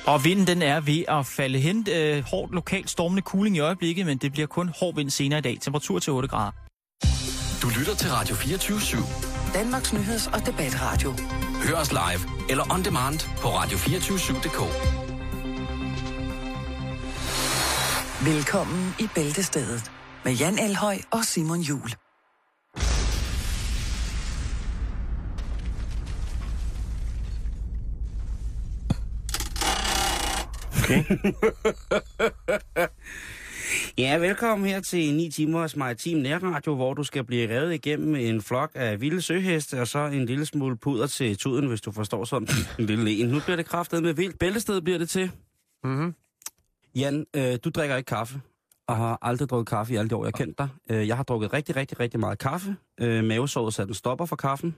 Og vinden den er ved at falde hen. Hårdt lokalt stormende kuling i øjeblikket, men det bliver kun hård vind senere i dag. Temperatur til 8 grader. Du lytter til Radio 24/7. Danmarks nyheds- og debatradio. Hør os live eller on demand på radio247.dk. Velkommen i Bæltestedet med Jan Elhøj og Simon Juhl. Okay. Ja, velkommen her til 9 timers maritim nærradio, hvor du skal blive revet igennem en flok af vilde søheste, og så en lille smule puder til tuden, hvis du forstår sådan en lille en. Nu bliver det kraftet med vildt. Bæltested bliver det til. Mhm. Jan, du drikker ikke kaffe, og har aldrig drukket kaffe i alle de år, jeg har kendt dig. Jeg har drukket rigtig meget kaffe. Mavesåret satte en stopper for kaffen.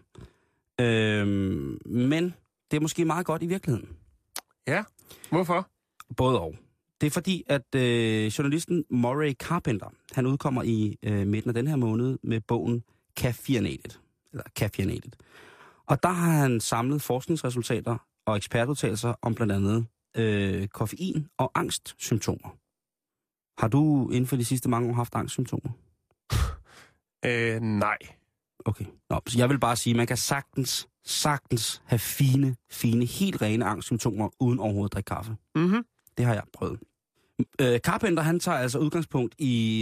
Men det er måske meget godt i virkeligheden. Ja, hvorfor? Både og. Det er fordi, at journalisten Murray Carpenter, han udkommer i midten af den her måned med bogen Caffeinated. Og der har han samlet forskningsresultater og ekspertudtalelser om blandt andet koffein og angstsymptomer. Har du inden for de sidste mange år haft angstsymptomer? Nej. Okay. Nå, så jeg vil bare sige, at man kan sagtens have fine, helt rene angstsymptomer, uden overhovedet at drikke kaffe. Mhm. Det har jeg prøvet. Carpenter, han tager altså udgangspunkt i,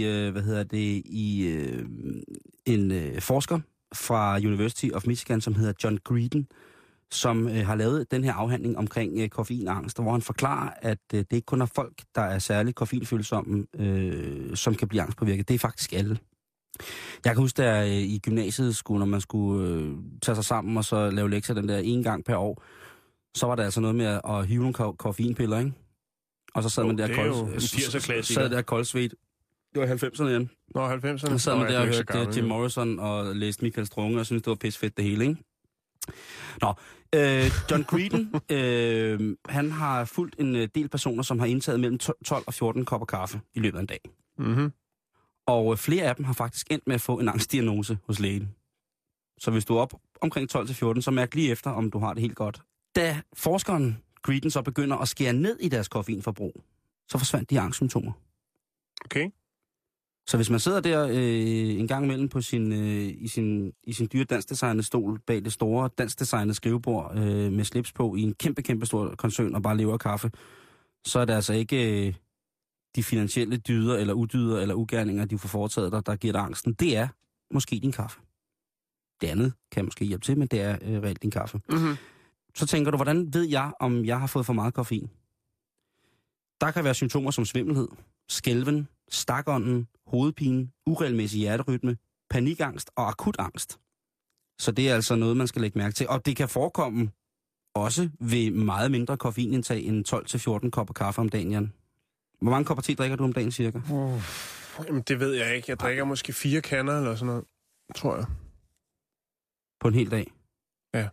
en forsker fra University of Michigan, som hedder John Greedon, som har lavet den her afhandling omkring koffeinangst, hvor han forklarer, at det ikke kun er folk, der er særligt koffeinfølsomme, som kan blive angstpåvirket. Det er faktisk alle. Jeg kan huske, at i gymnasiet, når man skulle tage sig sammen og så lave lektier den der en gang per år, så var der altså noget med at hive nogle koffeinpiller, ikke? Og så sad man der koldsvedt. Det var 90'erne igen. Nå, 90'erne. Så sad man der og hørte Jim Morrison og læste Michael Strunge og syntes, det var pissefedt det hele, ikke? Nå, John Greedon, han har fulgt en del personer, som har indtaget mellem 12 og 14 kopper kaffe i løbet af en dag. Mhm. Og flere af dem har faktisk endt med at få en angstdiagnose hos lægen. Så hvis du er op omkring 12 til 14, så mærk lige efter, om du har det helt godt. Da forskeren Greedon så begynder at skære ned i deres koffeinforbrug, så forsvandt de angstsymptomer. Okay. Så hvis man sidder der en gang imellem på i sin dyre dansdesignede stol bag det store dansdesignede skrivebord med slips på i en kæmpe stor koncern og bare lever af kaffe, så er det altså ikke de finansielle dyder eller udyder eller ugerninger, de får foretaget dig, der giver dig angsten. Det er måske din kaffe. Det andet kan måske hjælpe til, men det er reelt din kaffe. Mhm. Så tænker du, hvordan ved jeg, om jeg har fået for meget koffein? Der kan være symptomer som svimmelhed, skælven, stakånden, hovedpine, uregelmæssig hjerterytme, panikangst og akut angst. Så det er altså noget, man skal lægge mærke til. Og det kan forekomme også ved meget mindre koffeinindtag end 12-14 kopper kaffe om dagen, Jan. Hvor mange kopper te drikker du om dagen cirka? Jamen, det ved jeg ikke. Jeg drikker måske 4 kander eller sådan noget, tror jeg. På en hel dag? Ja.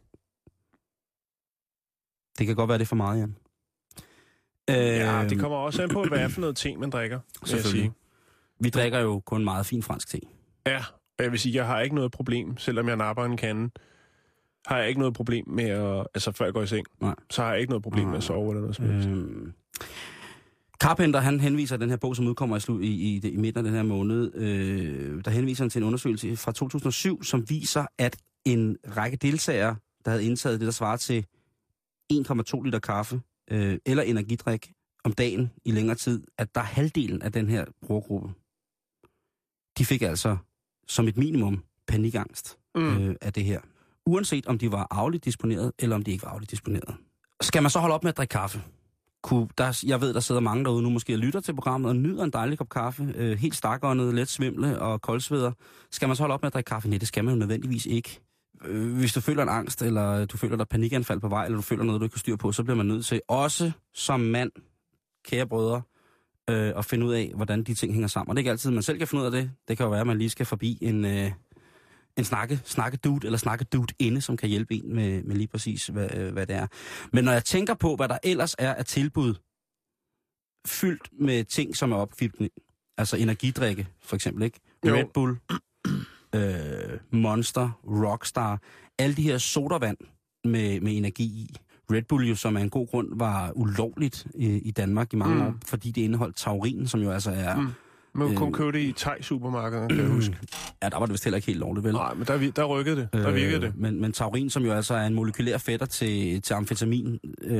Det kan godt være, det er for meget, Jan. Ja, det kommer også an på, hvad for noget te, man drikker, vil jeg sige. Vi drikker jo kun meget fin fransk te. Ja, og jeg vil sige, jeg har ikke noget problem, selvom jeg napper en kande, har jeg ikke noget problem med at, altså før jeg går i seng, Nej. så har jeg ikke noget problem med at sove eller noget som helst. Carpenter, han henviser den her bog, som udkommer i midten af den her måned, der henviser han til en undersøgelse fra 2007, som viser, at en række deltagere, der havde indtaget det, der svarer til 1,2 liter kaffe eller energidrik om dagen i længere tid, at der er halvdelen af den her brugergruppe, de fik altså som et minimum panikangst af det her. Uanset om de var arveligt disponeret, eller om de ikke var arveligt disponeret. Skal man så holde op med at drikke kaffe? Jeg ved, der sidder mange derude nu måske og lytter til programmet og nyder en dejlig kop kaffe, helt stakåndet, let svimle og koldsveder. Skal man så holde op med at drikke kaffe? Nej, det skal man jo nødvendigvis ikke. Hvis du føler en angst, eller du føler der panikanfald på vej, eller du føler noget, du ikke kan styre på, så bliver man nødt til, også som mand, kære brødre, at finde ud af, hvordan de ting hænger sammen. Og det er ikke altid, man selv kan finde ud af det. Det kan jo være, at man lige skal forbi en snakke-dude eller snakke-dude-inde, som kan hjælpe en med lige præcis, hvad det er. Men når jeg tænker på, hvad der ellers er af tilbud, fyldt med ting, som er opfyldt, altså energidrikke, for eksempel, ikke? Red Bull, Monster, Rockstar, alle de her sodavand med energi i. Red Bull jo, som af en god grund var ulovligt i Danmark i mange år, fordi det indeholdt taurin, som jo altså er... Man kunne kun købe det i Thai-supermarkeder, kan jeg huske. Ja, der var det vist heller ikke helt lovligt, vel? Nej, men der rykkede det. Der virkede det. Men taurin, som jo altså er en molekylær fætter til amfetamin,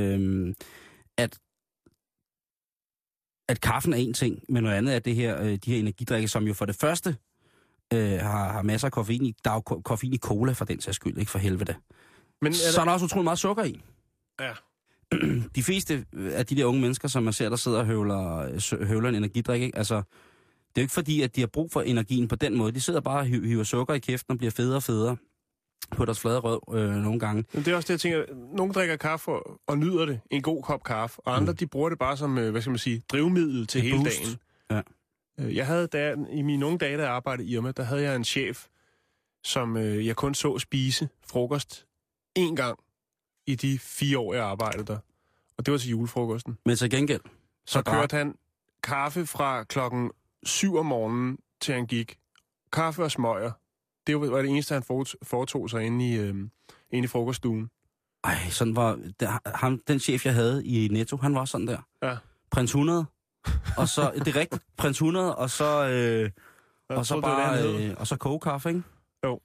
at kaffen er en ting, men noget andet er det her, de her energidrikke, som jo for det første har masser af koffein i. Der er jo koffein i cola for den sags skyld, ikke for helvede. Men så er der også utrolig meget sukker i. Ja. De fleste af de der unge mennesker, som man ser, der sidder og høvler en energidrik, ikke? Altså, det er jo ikke fordi, at de har brug for energien på den måde. De sidder bare og hiver sukker i kæften og bliver federe og federe på deres flade røv nogle gange. Men det er også det, jeg tænker. Nogle drikker kaffe og nyder det. En god kop kaffe. Og andre, de bruger det bare som, drivmiddel til hele boost. Dagen. Ja. Jeg havde i mine unge dage, da jeg arbejdede i Irma, der havde jeg en chef, som jeg kun så spise frokost én gang i de 4 år, jeg arbejdede der. Og det var til julefrokosten. Men til gengæld? Så kørte han kaffe fra 7:00 om morgenen, til han gik. Kaffe og smøger. Det var det eneste, han foretog sig inde i frokoststuen. Ej, sådan var... Den chef, jeg havde i Netto, han var sådan der. Ja. Prins 100. Og så... Det er rigtigt. Prins 100, og så... og så bare... og så kogekaffe, ikke? Jo.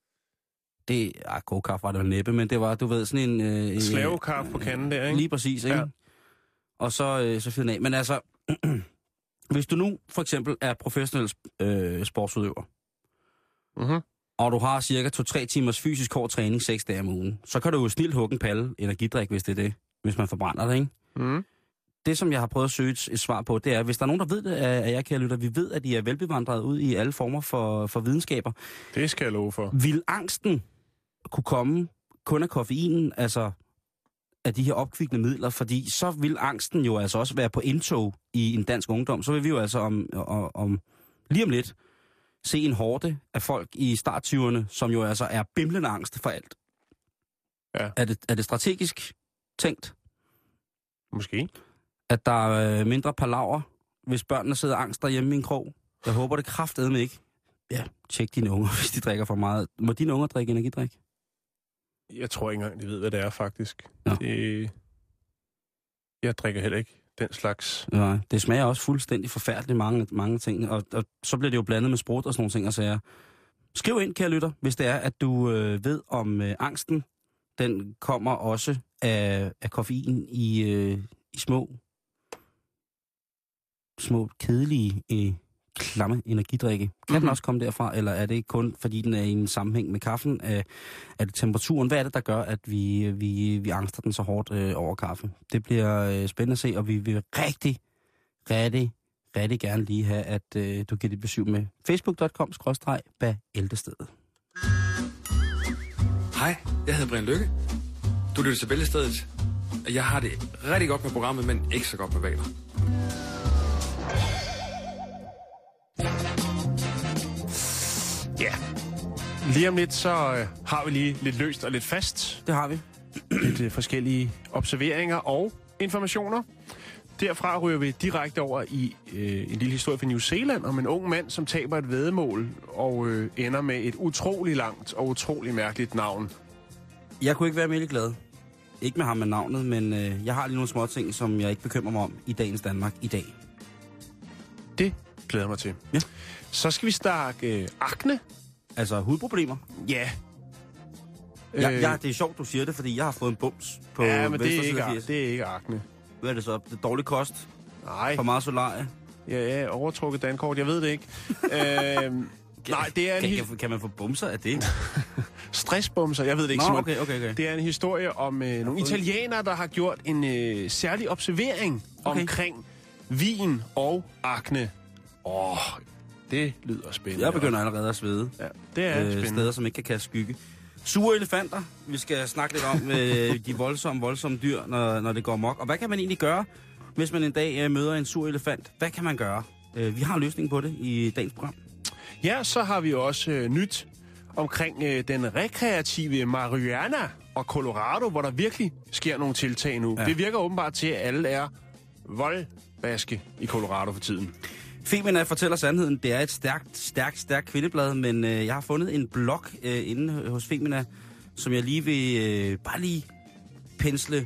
Kogekaffe var det jo næppe, men det var, du ved, sådan en... Slavekaffe på kanden der, ikke? Lige præcis, ikke? Ja. Og så fyrer den af. Men altså... Hvis du nu for eksempel er professionel sportsudøver, og du har cirka 2-3 timers fysisk hård træning 6 dage om ugen, så kan du jo snilt hugge en palle energidrik, hvis det er det, hvis man forbrænder det, ikke? Det, som jeg har prøvet at søge et svar på, det er, hvis der er nogen, der ved det af jer, kære lytter, vi ved, at I er velbevandret ud i alle former for videnskaber. Det skal jeg love for. Vil angsten kunne komme kun af koffeinen, altså af de her opkvikkende midler, fordi så vil angsten jo altså også være på indtog i en dansk ungdom. Så vil vi jo altså lige om lidt se en horde af folk i start-20'erne, som jo altså er bimlende angst for alt. Ja. Er det strategisk tænkt? Måske. At der er mindre palaver, hvis børnene sidder angst derhjemme i en krog? Jeg håber det kraftedeme ikke. Ja, tjek dine unger, hvis de drikker for meget. Må dine unger drikke energidrik? Jeg tror ikke engang, de ved, hvad det er, faktisk. Ja. Jeg drikker heller ikke den slags. Nej, det smager også fuldstændig forfærdeligt mange ting. Og så bliver det jo blandet med sprut og sådan nogle ting og sager. Skriv ind, kære lytter, hvis det er, at du ved om angsten, den kommer også af koffein i små kedelige klamme energidrikke. Kan den også komme derfra, eller er det kun fordi den er i en sammenhæng med kaffen? Er det temperaturen? Hvad er det, der gør, at vi angster den så hårdt over kaffe? Det bliver spændende at se, og vi vil rigtig gerne lige have, at du giver dit besøg med facebook.com/Bæltestedet. Hej, jeg hedder Brian Lykke. Du lytter til Bæltestedet. Jeg har det rigtig godt med programmet, men ikke så godt med valer. Ja, lige om lidt, så har vi lige lidt løst og lidt fast. Det har vi. Lidt forskellige observeringer og informationer. Derfra ryger vi direkte over i en lille historie fra New Zealand om en ung mand, som taber et væddemål og ender med et utrolig langt og utrolig mærkeligt navn. Jeg kunne ikke være mere glad. Ikke med ham med navnet, men jeg har lige nogle små ting, som jeg ikke bekymrer mig om i dagens Danmark i dag. Det glæder mig til. Ja. Så skal vi snakke akne. Altså hudproblemer? Ja. Ja, det er sjovt, du siger det, fordi jeg har fået en bums på ja, men det er ikke akne. Hvad er det så? Det er dårlig kost? Nej. For meget solarie? Ja, overtrukket dankort, jeg ved det ikke. Nej, det er kan man få bumser af det? Stressbumser, jeg ved det ikke, Simon. Okay. Det er en historie om nogle italienere, der har gjort en særlig observering omkring vin og akne. Det lyder spændende. Jeg begynder allerede at svede. Ja, det er spændende. Steder, som ikke kan kaste skygge. Sure elefanter. Vi skal snakke lidt om de voldsomme dyr, når det går amok. Og hvad kan man egentlig gøre, hvis man en dag møder en sur elefant? Hvad kan man gøre? Vi har en løsning på det i dagens program. Ja, så har vi også nyt omkring den rekreative marihuana og Colorado, hvor der virkelig sker nogle tiltag nu. Ja. Det virker åbenbart til, at alle er voldbaske i Colorado for tiden. Femina fortæller sandheden. Det er et stærkt kvindeblad, men jeg har fundet en blog inde hos Femina, som jeg lige vil bare lige pensle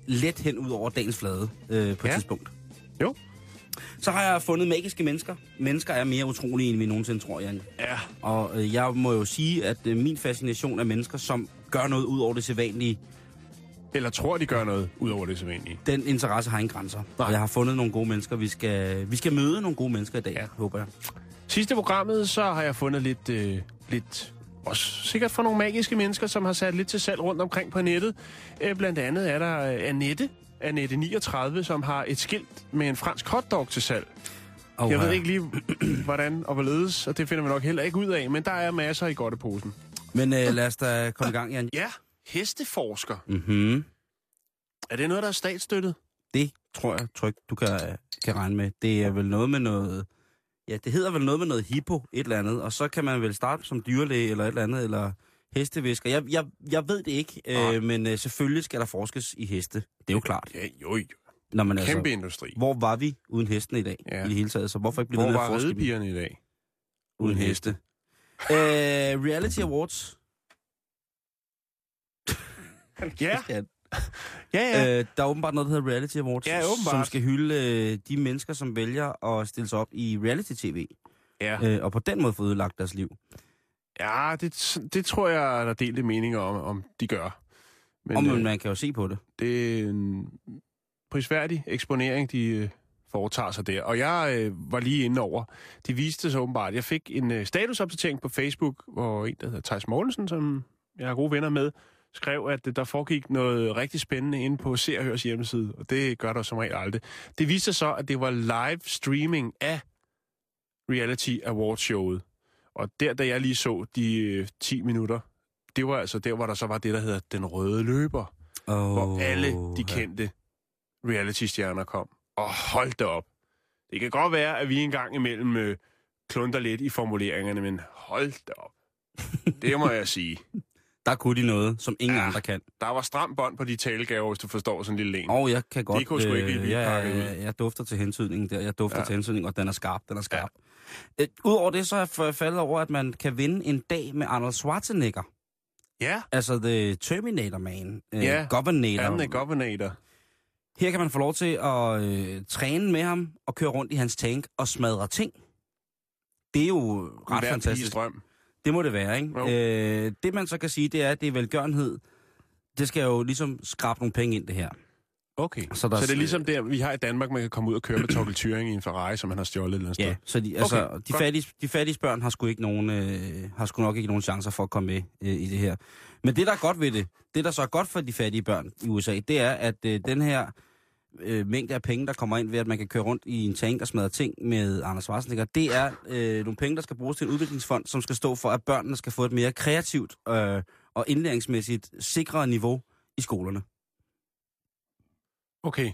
let hen ud over dagens flade på et tidspunkt. Jo. Så har jeg fundet magiske mennesker. Mennesker er mere utrolige, end vi nogensinde tror, Jan. Ja. Og jeg må jo sige, at min fascination af mennesker, som gør noget ud over det sædvanlige, Eller tror, de gør noget ud over det sædvanlige. den interesse har ingen grænser. Nej. Og jeg har fundet nogle gode mennesker. Vi skal møde nogle gode mennesker i dag, håber jeg. Sidste programmet, så har jeg fundet lidt også sikkert for nogle magiske mennesker, som har sat lidt til salg rundt omkring på nettet. Blandt andet er der Annette 39, som har et skilt med en fransk hotdog til salg. Jeg ved ikke lige, hvordan og hvorledes, og det finder vi nok heller ikke ud af, men der er masser i godteposen. Men lad os da komme i gang, Jan. Ja, hesteforsker. Mm-hmm. Er det noget, der er statsstøttet? Det tror jeg trygt, du kan regne med. Det er vel noget med noget... Ja, det hedder vel noget med noget hippo, et eller andet, og så kan man vel starte som dyrlæge eller et eller andet, eller hestevisker. Jeg ved det ikke, men selvfølgelig skal der forskes i heste. Det er jo klart. Ja, jo. Når man Kæmpe industri. Hvor var vi uden hesten i dag, i det hele taget? Så hvorfor ikke blive ved med at forske? Hvor var ridepigerne i dag? Uden heste. Reality Awards. Ja. Der er åbenbart noget, der hedder Reality Awards, som skal hylde de mennesker, som vælger at stille sig op i reality-tv. Ja. Og på den måde få ødelagt deres liv. Ja, det tror jeg, der er delte meninger om de gør. Men man kan jo se på det. Det er en prisværdig eksponering, de foretager sig der. Og jeg var lige inde over. De viste så åbenbart. Jeg fik en statusopdatering på Facebook, hvor en, der hedder Theis Mogensen, som jeg er gode venner med, skrev, at der foregik noget rigtig spændende inde på Se og Hørs hjemmeside, og det gør der som regel aldrig. Det viste så, at det var live streaming af Reality Awards showet. Og da jeg lige så de 10 minutter, det var altså der, hvor der så var det, der hedder Den Røde Løber, hvor alle de kendte reality-stjerner kom. Og hold da op. Det kan godt være, at vi engang imellem klunder lidt i formuleringerne, men hold da op. Det må jeg sige. Der kunne de noget, som ingen andre kan. Der var stram bånd på de talegaver, hvis du forstår sådan en lille en. Jeg kan godt. Det kunne sgu ikke blive pakket ud. Jeg dufter til hentydningen der. Jeg dufter til hentydningen, og den er skarp. Ja. Udover det, så er jeg faldet over, at man kan vinde en dag med Arnold Schwarzenegger. Ja. Altså The Terminator Man. Governator. Han er Governator. Her kan man få lov til at træne med ham og køre rundt i hans tank og smadre ting. Det er jo ret fantastisk. Drøm. Det må det være, ikke? Det man så kan sige, det er, at det er velgørenhed. Det skal jo ligesom skrabe nogle penge ind, det her. Okay, så det er ligesom der, vi har i Danmark, man kan komme ud og køre med Torkel Thuring i en Ferrari, som han har stjålet et eller andet sted. Ja, så de fattige børn har sgu nok ikke nogen chancer for at komme med i det her. Men det, der er godt ved det der så er godt for de fattige børn i USA, det er, at den her mængde af penge, der kommer ind ved, at man kan køre rundt i en tank og smadre ting med Arnold Schwarzenegger, det er nogle penge, der skal bruges til en udviklingsfond, som skal stå for, at børnene skal få et mere kreativt og indlæringsmæssigt sikrere niveau i skolerne. Okay.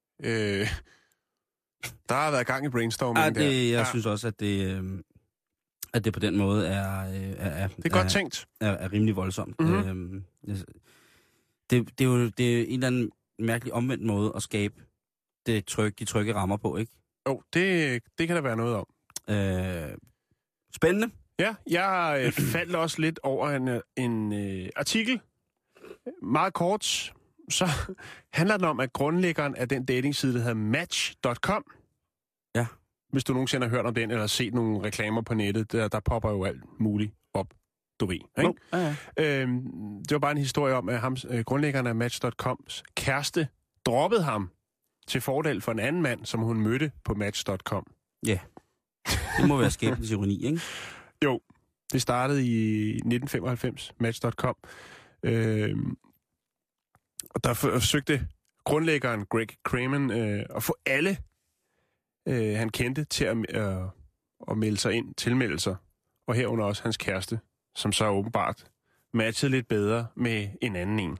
Der har været gang i brainstorming der. Jeg synes også, at det på den måde er det er godt tænkt. Er rimelig voldsomt. Mm-hmm. Det er jo en eller anden mærkelig omvendt måde at skabe de trygge rammer på, ikke? Jo, det kan der være noget om. Spændende. Ja, jeg faldt også lidt over en artikel. Meget kort. Så handler den om, at grundlæggeren af den datingside, der hedder Match.com. Ja. Hvis du nogensinde har hørt om den, eller set nogle reklamer på nettet, der popper jo alt muligt op. Du ved, ikke? Det var bare en historie om, at grundlæggeren af Match.coms kæreste droppede ham til fordel for en anden mand, som hun mødte på Match.com. Ja, det må være skæbnens ironi, ikke? Jo, det startede i 1995, Match.com. Og der forsøgte grundlæggeren Greg Cramen at få alle, han kendte, til at melde sig ind, tilmelde sig. Og herunder også hans kæreste, som så åbenbart matchede lidt bedre med en anden en.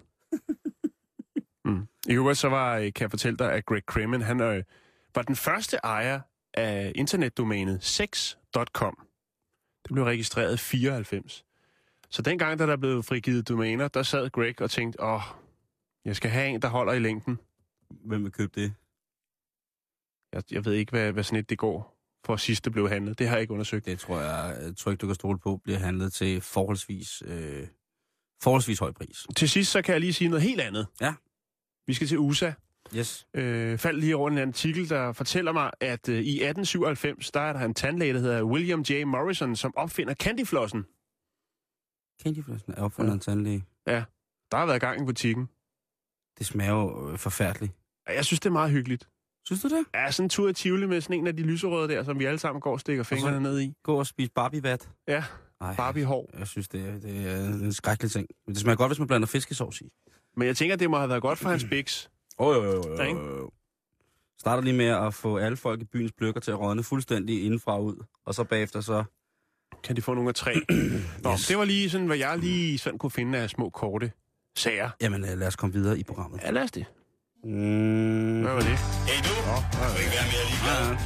I øvrigt så kan jeg fortælle dig, at Greg Cramen, han var den første ejer af internetdomænet sex.com. Det blev registreret i 94. Så dengang, da der blev frigivet domæner, der sad Greg og tænkte, jeg skal have en, der holder i længden. Hvem vil købe det? Jeg ved ikke, hvad sådan et det går, for sidst det blev handlet. Det har jeg ikke undersøgt. Det tror jeg ikke, du kan stole på, bliver handlet til forholdsvis høj pris. Til sidst, så kan jeg lige sige noget helt andet. Ja. Vi skal til USA. Yes. Faldt lige over en artikel, der fortæller mig, at i 1897, der er der en tandlæge, der hedder William J. Morrison, som opfinder candyflossen. Candyflossen er opfundet en tandlæge. Ja, der har været gang i butikken. Det smager jo forfærdeligt. Ja, jeg synes, det er meget hyggeligt. Synes du det? Ja, sådan en tur i Tivoli med sådan en af de lyserøde der, som vi alle sammen går og stikker fingrene ned i. Gå og spise Barbie-vat. Ja, Barbie-hår. Jeg synes, det er en skrækkelig ting. Men det smager godt, hvis man blander fiskesovs i. Men jeg tænker, det må have været godt for hans biks. Jo. Starter lige med at få alle folk i byens bløkker til at rådne fuldstændig indenfra ud. Og så bagefter så... Kan de få nogle af tre? Nå, yes. Det var lige sådan, hvad jeg lige sådan kunne finde af små korte sager. Jamen, lad os komme videre i programmet. Ja, lad os det. Hvad var det? Hey du, du ikke være mere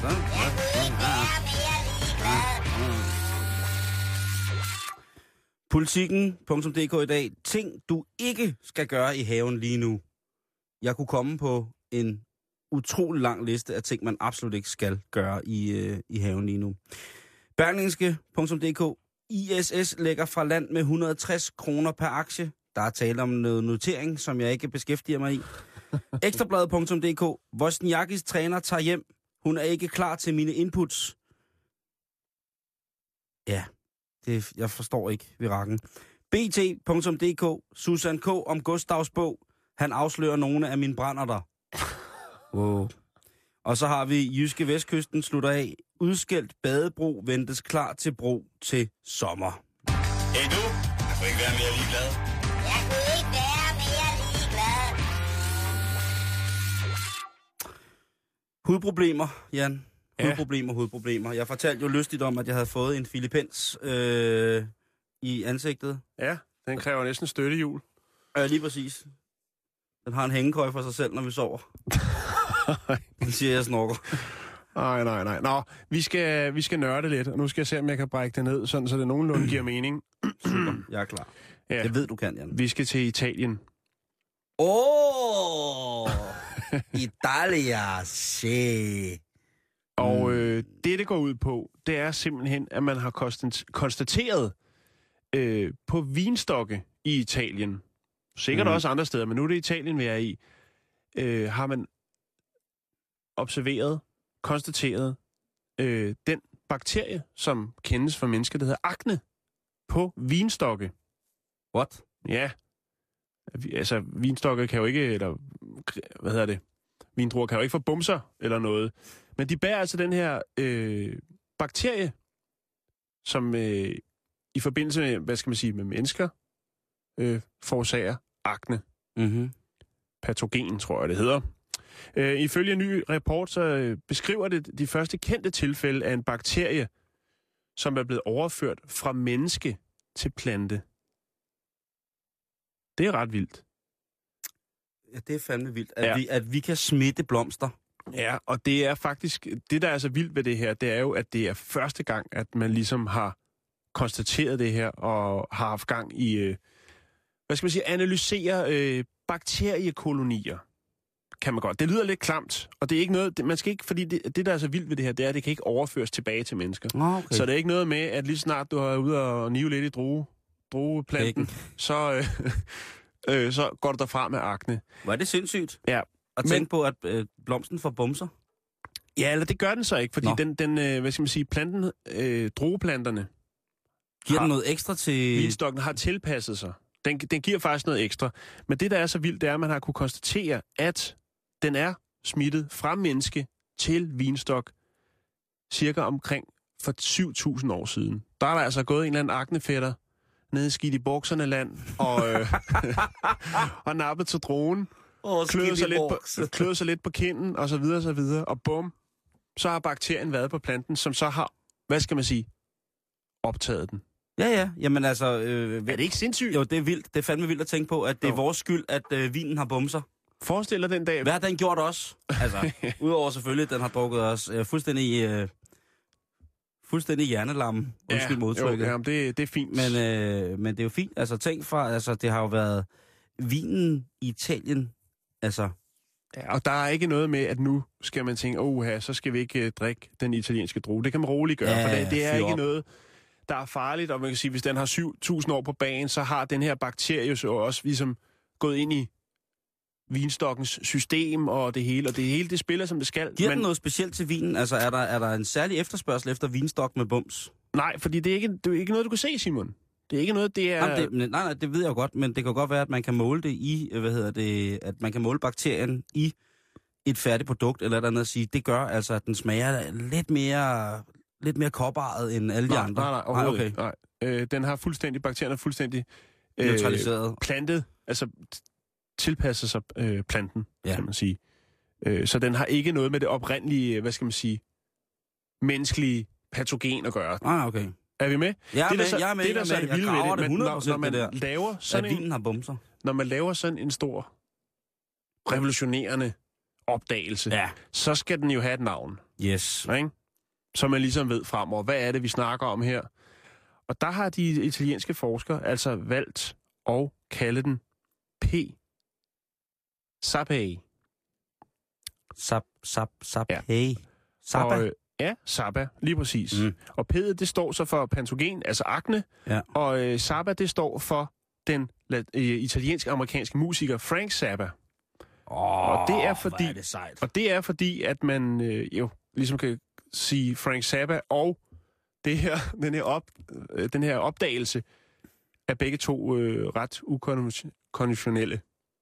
ligeglad. Politikken.dk i dag. Ting, du ikke skal gøre i haven lige nu. Jeg kunne komme på en utrolig lang liste af ting, man absolut ikke skal gøre i haven lige nu. Berlingske.dk. ISS lægger fra land med 160 kroner per aktie. Der er tale om noget notering, som jeg ikke beskæftiger mig i. Ekstrabladet.dk. Wozniakis træner tager hjem. Hun er ikke klar til mine inputs. Ja, jeg forstår ikke virakken. BT.dk. Susan K. om Gustavs bog. Han afslører nogle af mine brænderter. Wow. Og så har vi Jyske Vestkysten slutter af. Udskældt badebro ventes klar til brug til sommer. Hey du, jeg kunne ikke være mere ligeglad. Jeg kunne ikke være mere ligeglad. Hudproblemer, Jan. Hudproblemer. Jeg fortalte jo lystigt om, at jeg havde fået en filipens i ansigtet. Ja, den kræver næsten støttehjul. Lige præcis. Den har en hængekøj for sig selv, når vi sover. Den siger, jeg snorker. Nej. Nå, vi skal nørde lidt, og nu skal jeg se, om jeg kan brække det ned, sådan, så det nogenlunde giver mening. Super, jeg er klar. Ja. Det ved du kan, Jan. Vi skal til Italien. Italia, se. Og det går ud på, det er simpelthen, at man har konstateret på vinstokke i Italien, sikkert også andre steder, men nu er det Italien, vi er i, har man konstateret den bakterie, som kendes for mennesker, der hedder akne, på vinstokke. What? Ja. Altså, vinstokke kan jo ikke, eller hvad hedder det? Vindruer kan jo ikke få bumser eller noget. Men de bærer altså den her bakterie, som i forbindelse med, hvad skal man sige, med mennesker, forårsager akne. Mm-hmm. Patogen, tror jeg, det hedder. Ifølge en ny rapport, så beskriver det de første kendte tilfælde af en bakterie, som er blevet overført fra menneske til plante. Det er ret vildt. Ja, det er fandme vildt, at vi kan smitte blomster. Ja, og det er faktisk, det der er så vildt ved det her, det er jo, at det er første gang, at man ligesom har konstateret det her, og har haft gang i, hvad skal man sige, analysere bakteriekolonier. Kan man godt. Det lyder lidt klamt, og det er ikke noget, man skal ikke, fordi det der er så vildt ved det her, det er, at det kan ikke overføres tilbage til mennesker. Okay. Så det er ikke noget med, at lige snart du har ude og nive lidt i drueplanten, så går du derfra med akne. Hvor er det sindssygt? Ja. Og tænk på, at blomsten får bumser? Ja, eller det gør den så ikke, fordi den hvad skal man sige, planten, drueplanterne, giver den noget ekstra til... Vinstokken har tilpasset sig. Den giver faktisk noget ekstra. Men det, der er så vildt, det er, at man har kunne konstatere, at den er smittet fra menneske til vinstok cirka omkring for 7.000 år siden. Der er der altså gået en eller anden aknefætter nede skidt i bukserne land og nappet til druen, kløede sig lidt på kinden, og så videre, og bum, så har bakterien været på planten, som så har, hvad skal man sige, optaget den. Ja, jamen altså... er det ikke sindssygt? Jo, det er vildt. Det er fandme vildt at tænke på, at det er vores skyld, at vinen har bumser. Forestil dig den dag... Hvad har den gjort også? Altså, udover selvfølgelig, at den har drukket os fuldstændig hjernelam. Undskyld modtrykket. Ja, det er fint. Men det er jo fint. Altså, tænk fra... Altså, det har jo været vinen i Italien. Altså... Ja, og der er ikke noget med, at nu skal man tænke, så skal vi ikke drikke den italienske drue. Det kan man roligt gøre, for det er ikke noget... der er farligt, og man kan sige, hvis den har 7.000 år på bagen, så har den her bakterie så også ligesom gået ind i vinstokkens system og det hele, det spiller, som det skal. Giver den noget specielt til vinen? Altså, er der en særlig efterspørgsel efter vinstok med bums? Nej, fordi det er ikke noget, du kan se, Simon. Det er ikke noget, det er... Jamen, nej, det ved jeg godt, men det kan godt være, at man kan måle det i, at man kan måle bakterien i et færdigt produkt, eller et andet at sige, det gør altså, at den smager lidt mere kopperet end alle de andre. Nej, overhovedet ikke. Nej. Den har bakterien er fuldstændig neutraliseret. Plantet, altså tilpasser sig planten, kan man sige. Så den har ikke noget med det oprindelige, hvad skal man sige, menneskelige patogen at gøre. Okay. Er vi med? Jeg er med. Det, der så er det vilde ved det, når man laver sådan vinen har bumser. Når man laver sådan en stor, revolutionerende opdagelse, så skal den jo have et navn. Yes. Ikke? Så man ligesom ved fremover, hvad er det, vi snakker om her? Og der har de italienske forskere altså valgt at kalde den P. Sapei. Sapei. Sapa? Ja, Sapa, lige præcis. Og P'et, det står så for patogen, altså akne, og Sapa, det står for den italiensk-amerikanske musiker Frank Zappa. Og det er fordi, er det sejt. Og det er fordi, at man jo ligesom kan sige Frank Zappa og den her opdagelse er begge to ret ukonventionelle.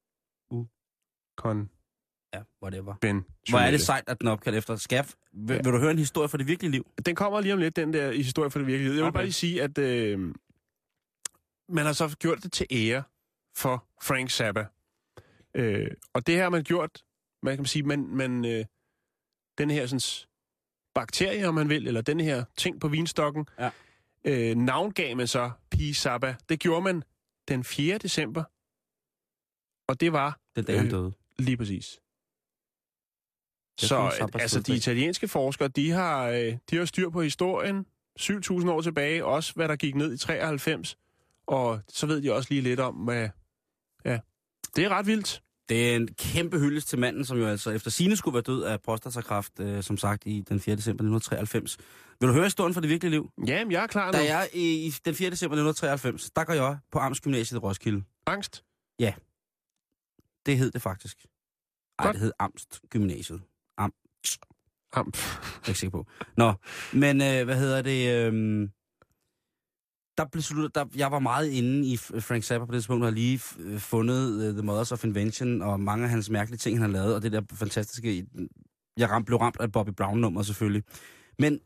Ja, whatever. Hvor er det sejt, at den er opkaldt efter Skaf? Vil du høre en historie fra det virkelige liv? Den kommer lige om lidt, den der historie fra det virkelige liv. Jeg vil bare lige sige, at man har så gjort det til ære for Frank Zappa. Og det her har man gjort, man kan sige, den her sådan, bakterie, om man vil, eller den her ting på vinstokken, navngav man så P. Zappa. Det gjorde man den 4. december, og det var... Den dag han døde. Lige præcis. Så altså, de italienske forskere, de har styr på historien 7.000 år tilbage, også hvad der gik ned i 93, og så ved de også lige lidt om, hvad... Ja, det er ret vildt. Det er en kæmpe hyldest til manden, som jo altså efter sigende skulle være død af prostatakræft, som sagt, i den 4. december 1993. Vil du høre historien fra det virkelige liv? Jamen, jeg er klar nu. Da jeg i den 4. december 1993, der går jeg på Amtsgymnasiet i Roskilde. Angst? Ja. Det hed det faktisk. Nej, det hed Amtsgymnasiet. Jeg er ikke sikker på. Nå, men der blev sluttet, jeg var meget inde i Frank Zappa på det tidspunkt, og har lige fundet The Mothers of Invention, og mange af hans mærkelige ting, han har lavet, og det der fantastiske, blev ramt af Bobby Brown-nummer selvfølgelig. Men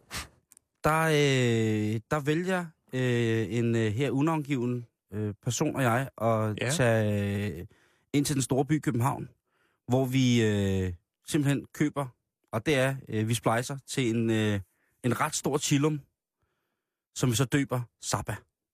der vælger en her unavngiven person og jeg at tage ind til den store by København, hvor vi simpelthen køber, og det er, vi splicer til en ret stor chillum, som vi så døber Zappa.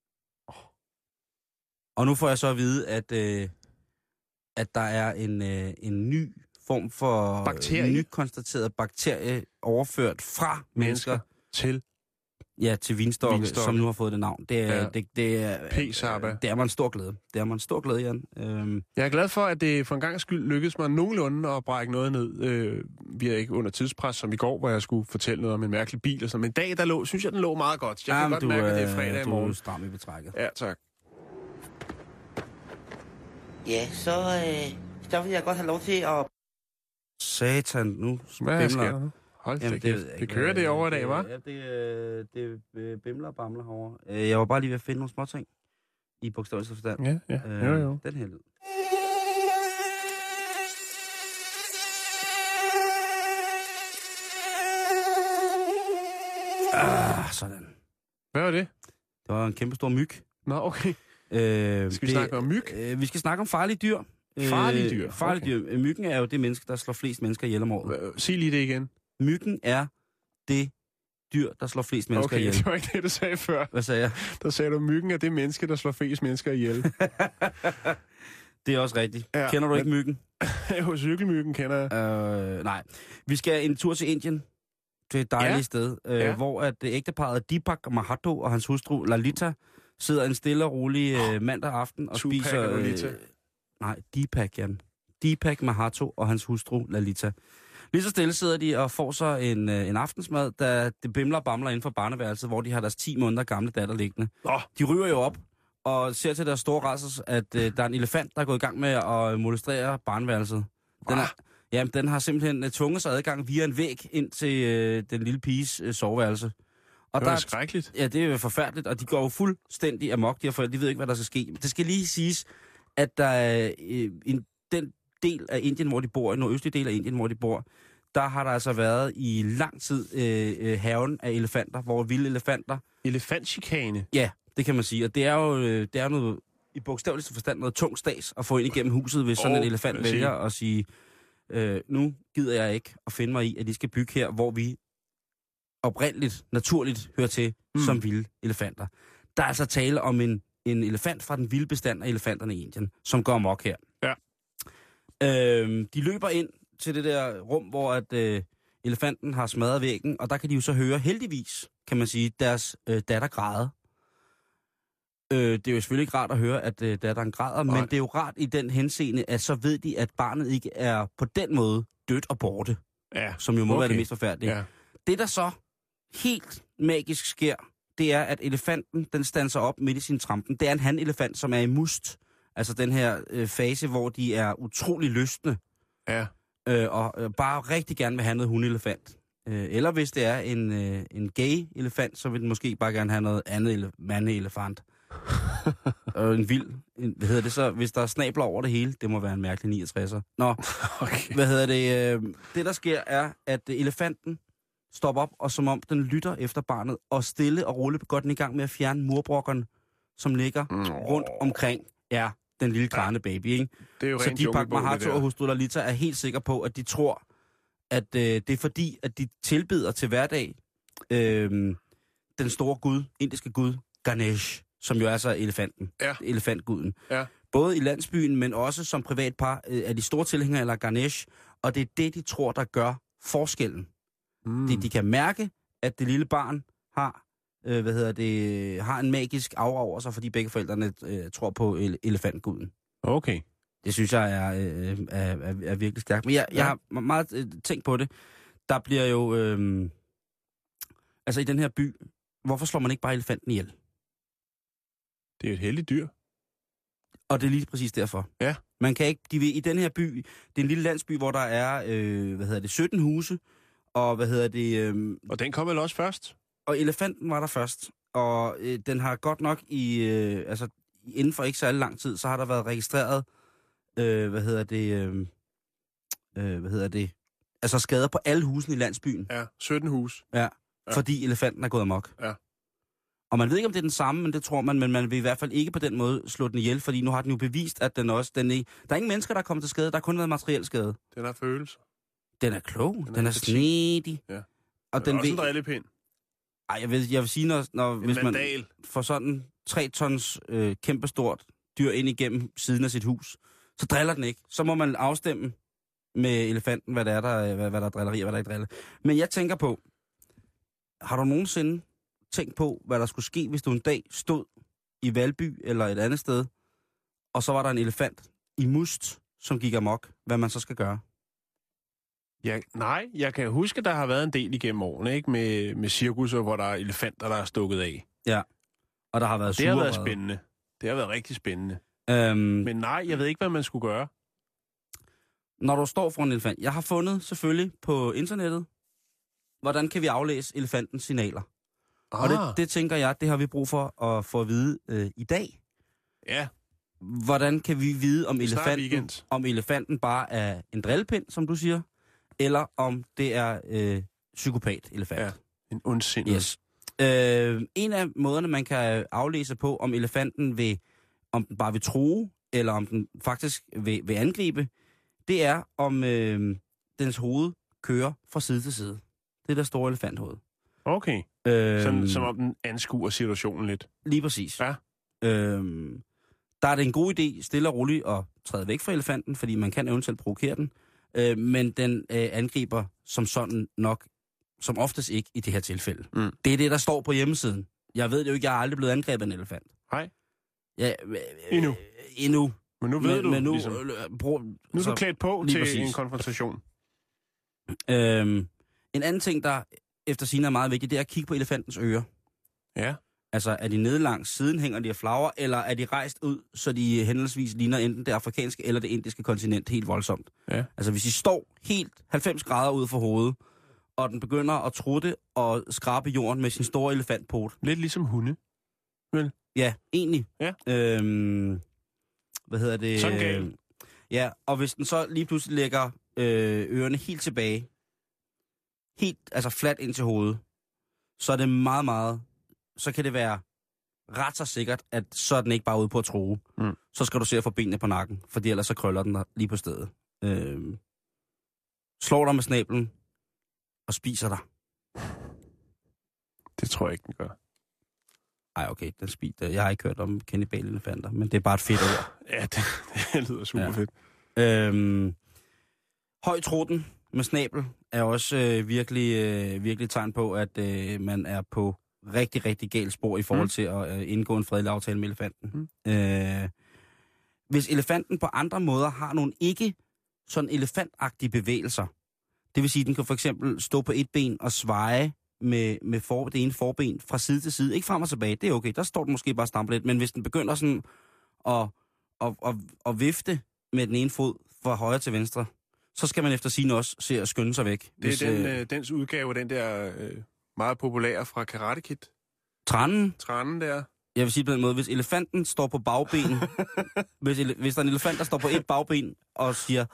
Og nu får jeg så at vide, at der er en ny form for nykonstateret bakterie overført fra mennesker til vinstokke, som nu har fået det navn. Det er P-Zappa. Det er mig en stor glæde. Det er mig en stor glæde, Jan. Jeg er glad for, at det for en gang skyld lykkedes mig nogenlunde at brække noget ned. Vi er ikke under tidspres, som i går, hvor jeg skulle fortælle noget om en mærkelig bil. Og sådan. Men i dag, synes jeg, den lå meget godt. Jeg kan godt mærke, at det er fredag i morgen. Du er stram i betrækket. Ja, tak. Ja, så vil jeg godt have lov til at... Satan, nu hvad sker der nu? Hold da kæft. Det kører det over i dag, hva'? Ja, det bimler og bamler herovre. Jeg var bare lige ved at finde nogle små ting i bogstavelig forstand. Ja. Jo. Den her lyd. Sådan. Hvad var det? Det var en kæmpe stor myg. Nå, okay. Skal vi snakke om myg? Vi skal snakke om farlige dyr. Farlige dyr? Farlige dyr. Myggen er jo det menneske, der slår flest mennesker ihjel om året. Sig lige det igen. Myggen er det dyr, der slår flest mennesker ihjel. Okay, det var ikke det, du sagde før. Hvad sagde jeg? Der sagde du, myggen er det menneske, der slår flest mennesker ihjel. Det er også rigtigt. Ja, kender du ikke myggen? Jo, cykelmyggen kender jeg. Nej. Vi skal en tur til Indien. Det er et dejligt sted, hvor at ægteparret Deepak Mahato og hans hustru Lalita sidder en stille og rolig mandag aften og spiser... Nej, Deepak, Jan. Deepak Mahato og hans hustru Lalita. Lige så stille sidder de og får så en aftensmad, da det bimler og bamler inden for barneværelset, hvor de har deres 10 måneder gamle datter liggende. De ryger jo op og ser til deres store rædsel, at der er en elefant, der er gået i gang med at molestrere barneværelset. Den har simpelthen tvunget sig adgang via en væg ind til den lille piges soveværelse. Og det er skrækkeligt. Ja, det er forfærdeligt, og de går jo fuldstændig amok, de her forældre. De ved ikke, hvad der skal ske. Det skal lige siges, at der er den del af Indien, hvor de bor, i nordøstlige del af Indien, hvor de bor, der har der altså været i lang tid haven af elefanter, hvor vilde elefanter... Elefantchikane? Ja, det kan man sige. Og det er noget, i bogstaveligste forstand, noget tung stads at få ind igennem huset, hvis sådan en elefant vælger at sige, nu gider jeg ikke at finde mig i, at de skal bygge her, hvor vi oprindeligt, naturligt hører til som vilde elefanter. Der er altså tale om en elefant fra den vilde bestand af elefanterne i Indien, som går amok her. Ja. De løber ind til det der rum, hvor at elefanten har smadret væggen, og der kan de jo så høre, heldigvis, kan man sige, deres datter græde. Det er jo selvfølgelig ikke rart at høre, at datteren græder, men det er jo rart i den henseende, at så ved de, at barnet ikke er på den måde dødt og borte, som jo må være det mest forfærdelige. Ja. Det, der så helt magisk sker, det er, at elefanten, den standser op midt i sin trampen. Det er en hanelefant, som er i must. Altså den her fase, hvor de er utrolig lystne. Ja. Og bare rigtig gerne vil have noget hundelefant. Eller hvis det er en gay elefant, så vil den måske bare gerne have noget andet mandeelefant. En vild, hvad hedder det så? Hvis der er snabler over det hele, det må være en mærkelig 69'er. Nå, okay. Hvad hedder det? Det, der sker, er, at elefanten stopper op, og som om den lytter efter barnet, og stille og roligt går den i gang med at fjerne murbrokkerne, som ligger rundt omkring den lille grædende baby, ikke? Det er jo så de Pak Mahato og hustru Lalita er helt sikre på, at de tror, at det er fordi, at de tilbeder til hverdag den store gud, indiske gud, Ganesh, som jo er så elefanten, elefantguden. Ja. Både i landsbyen, men også som privatpar er de store tilhængere eller Ganesh, og det er det, de tror, der gør forskellen. De kan mærke, at det lille barn har, har en magisk aura over sig, fordi begge forældrene tror på elefantguden. Okay. Det synes jeg er virkelig stærkt. Men jeg har meget tænkt på det. Der bliver jo... altså i den her by, hvorfor slår man ikke bare elefanten ihjel? Det er et heldigt dyr. Og det er lige præcis derfor. Ja. Man kan ikke... I den her by, det er en lille landsby, hvor der er 17 huse, og og den kom vel også først? Og elefanten var der først. Og den har godt nok inden for ikke så lang tid, så har der været registreret altså skader på alle husene i landsbyen. Ja, 17 hus. Ja, fordi elefanten er gået amok. Ja. Og man ved ikke, om det er den samme, men det tror man, men man vil i hvert fald ikke på den måde slå den ihjel, fordi nu har den jo bevist, at den også... Der er ingen mennesker, der er kommet til skade, der har kun været materiel skade. Den har følelser. Den er klog, den er snedig. Ja. Og den også en drillepind. Ej, jeg vil sige, hvis man får sådan 3 tons kæmpestort dyr ind igennem siden af sit hus, så driller den ikke. Så må man afstemme med elefanten, hvad der er drilleri og hvad der ikke driller. Men jeg tænker på, har du nogensinde tænkt på, hvad der skulle ske, hvis du en dag stod i Valby eller et andet sted, og så var der en elefant i must, som gik amok, hvad man så skal gøre? Jeg kan huske, der har været en del igennem årene, ikke? Med cirkusser, hvor der er elefanter, der er stukket af. Ja, og der har været Det har været spændende. Det har været rigtig spændende. Men nej, jeg ved ikke, hvad man skulle gøre. Når du står foran en elefant. Jeg har fundet selvfølgelig på internettet, hvordan kan vi aflæse elefantens signaler. Og det tænker jeg, det har vi brug for at få at vide i dag. Ja. Hvordan kan vi vide, om elefanten bare er en drillepind, som du siger, eller om det er psykopat-elefant. Ja, en ondsindet. Yes. En af måderne, man kan aflæse på, om elefanten om den bare vil true, eller om den faktisk vil angribe, det er, om dens hoved kører fra side til side. Det er der store elefanthoved. Okay. Som om den anskuer situationen lidt. Lige præcis. Ja. Der er det en god idé, stille og roligt, at træde væk fra elefanten, fordi man kan eventuelt provokere den. Men den angriber som sådan nok, som oftest ikke i det her tilfælde. Det er det, der står på hjemmesiden. Jeg ved det jo ikke, jeg er aldrig blevet angrebet af en elefant. Nej. Ja, endnu. Men nu ved du, nu, ligesom. Nu er du klædt på til præcis. En konfrontation. En anden ting, der efter sigende er meget vigtigt, det er at kigge på elefantens ører. Ja. Altså, er de nede langs siden, hænger de af flagre, eller er de rejst ud, så de henholdsvis ligner enten det afrikanske eller det indiske kontinent helt voldsomt? Ja. Altså, hvis de står helt 90 grader ude for hovedet, og den begynder at trutte og skrabe jorden med sin store elefantpot. Lidt ligesom hunde. Vel? Ja, egentlig. Ja. Hvad hedder det? Sådan galt. Ja, og hvis den så lige pludselig lægger ørerne helt tilbage, helt, altså fladt ind til hovedet, så er det meget, meget, så kan det være ret så sikkert, at så er den ikke bare ude på at true. Mm. Så skal du se at få benene på nakken, fordi ellers så krøller den der lige på stedet. Slår dig med snablen og spiser dig. Det tror jeg ikke, den gør. Ej, okay, den spiser. Jeg har ikke hørt om kannibal-elefanter, men det er bare et fedt ord. Ja, det lyder super fedt. Høj trutten med snabel er også virkelig tegn på, at man er på rigtig, rigtig galt spor i forhold til at indgå en fredelig aftale med elefanten. Hvis elefanten på andre måder har nogle ikke sådan elefantagtige bevægelser, det vil sige, at den kan for eksempel stå på et ben og sveje med det ene forben fra side til side. Ikke frem og tilbage, det er okay. Der står den måske bare og stamper lidt. Men hvis den begynder sådan at vifte med den ene fod fra højre til venstre, så skal man efter sigende også se at skynde sig væk. Det er dens udgave, den der meget populære fra Karate Kid. Tranen der. Jeg vil sige på den måde, hvis elefanten står på bagben, hvis der er en elefant, der står på et bagben og siger...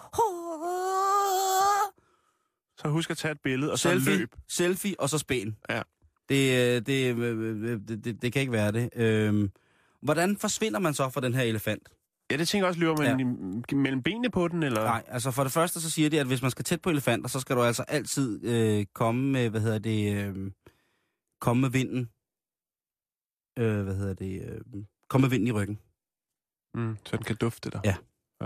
Så husk at tage et billede, og så løb. Selfie, og så spæn. Ja. Det kan ikke være det. Hvordan forsvinder man så fra den her elefant? Ja, det tænker jeg også, løber man mellem benene på den, eller? Nej, altså for det første så siger de, at hvis man skal tæt på elefanter, så skal du altså altid komme med, komme med vinden. Komme med vinden i ryggen. Så den kan dufte dig. Ja.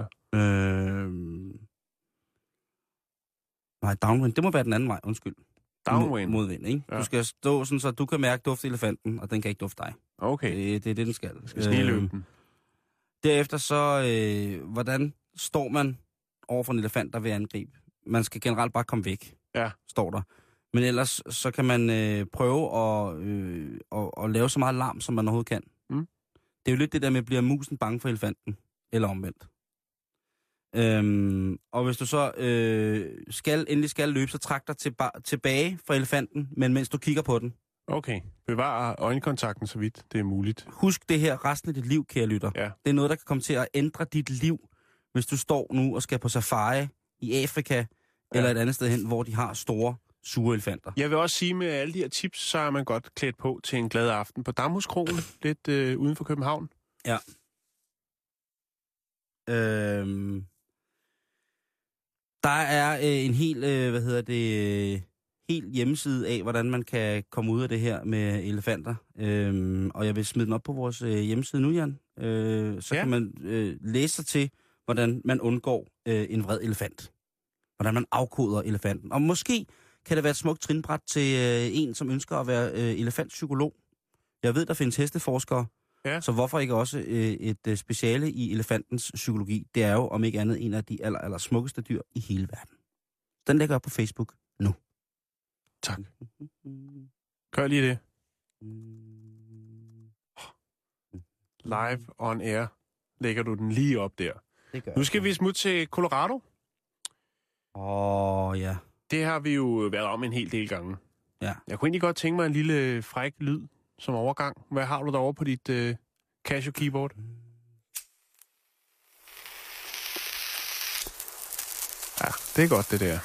Nej, downwind, det må være den anden vej, undskyld. Downwind? Modvind, ikke? Ja. Du skal stå sådan, så du kan mærke dufte elefanten, og den kan ikke dufte dig. Okay. Det er det, den skal. Skal sniløbe den. Derefter så, hvordan står man over for en elefant, der vil angribe? Man skal generelt bare komme væk, står der. Men ellers så kan man prøve at lave så meget larm, som man overhovedet kan. Det er jo lidt det der med, bliver musen bange for elefanten, eller omvendt. Og hvis du så endelig skal løbe, så træk dig tilbage fra elefanten, men mens du kigger på den. Okay. Bevar øjenkontakten så vidt det er muligt. Husk det her resten af dit liv, kære lytter. Ja. Det er noget, der kan komme til at ændre dit liv, hvis du står nu og skal på safari i Afrika, eller et andet sted hen, hvor de har store, sure elefanter. Jeg vil også sige, med alle de her tips, så er man godt klædt på til en glad aften på Damhuskrogen, lidt uden for København. Ja. Der er en helt hjemmeside af, hvordan man kan komme ud af det her med elefanter. Og jeg vil smide den op på vores hjemmeside nu, Jan. Kan man læse sig til, hvordan man undgår en vred elefant. Hvordan man afkoder elefanten. Og måske kan det være et smukt trinbræt til en, som ønsker at være elefantpsykolog. Jeg ved, der findes hesteforskere. Ja. Så hvorfor ikke også et speciale i elefantens psykologi? Det er jo om ikke andet en af de aller smukkeste dyr i hele verden. Den lægger jeg på Facebook nu. Tak. Gør lige det. Live on air lægger du den lige op der. Nu skal vi smutte til Colorado. Ja. Det har vi jo været om en hel del gange. Ja. Jeg kunne egentlig godt tænke mig en lille fræk lyd som overgang. Hvad har du derovre på dit Casio keyboard? Ja, det er godt det der.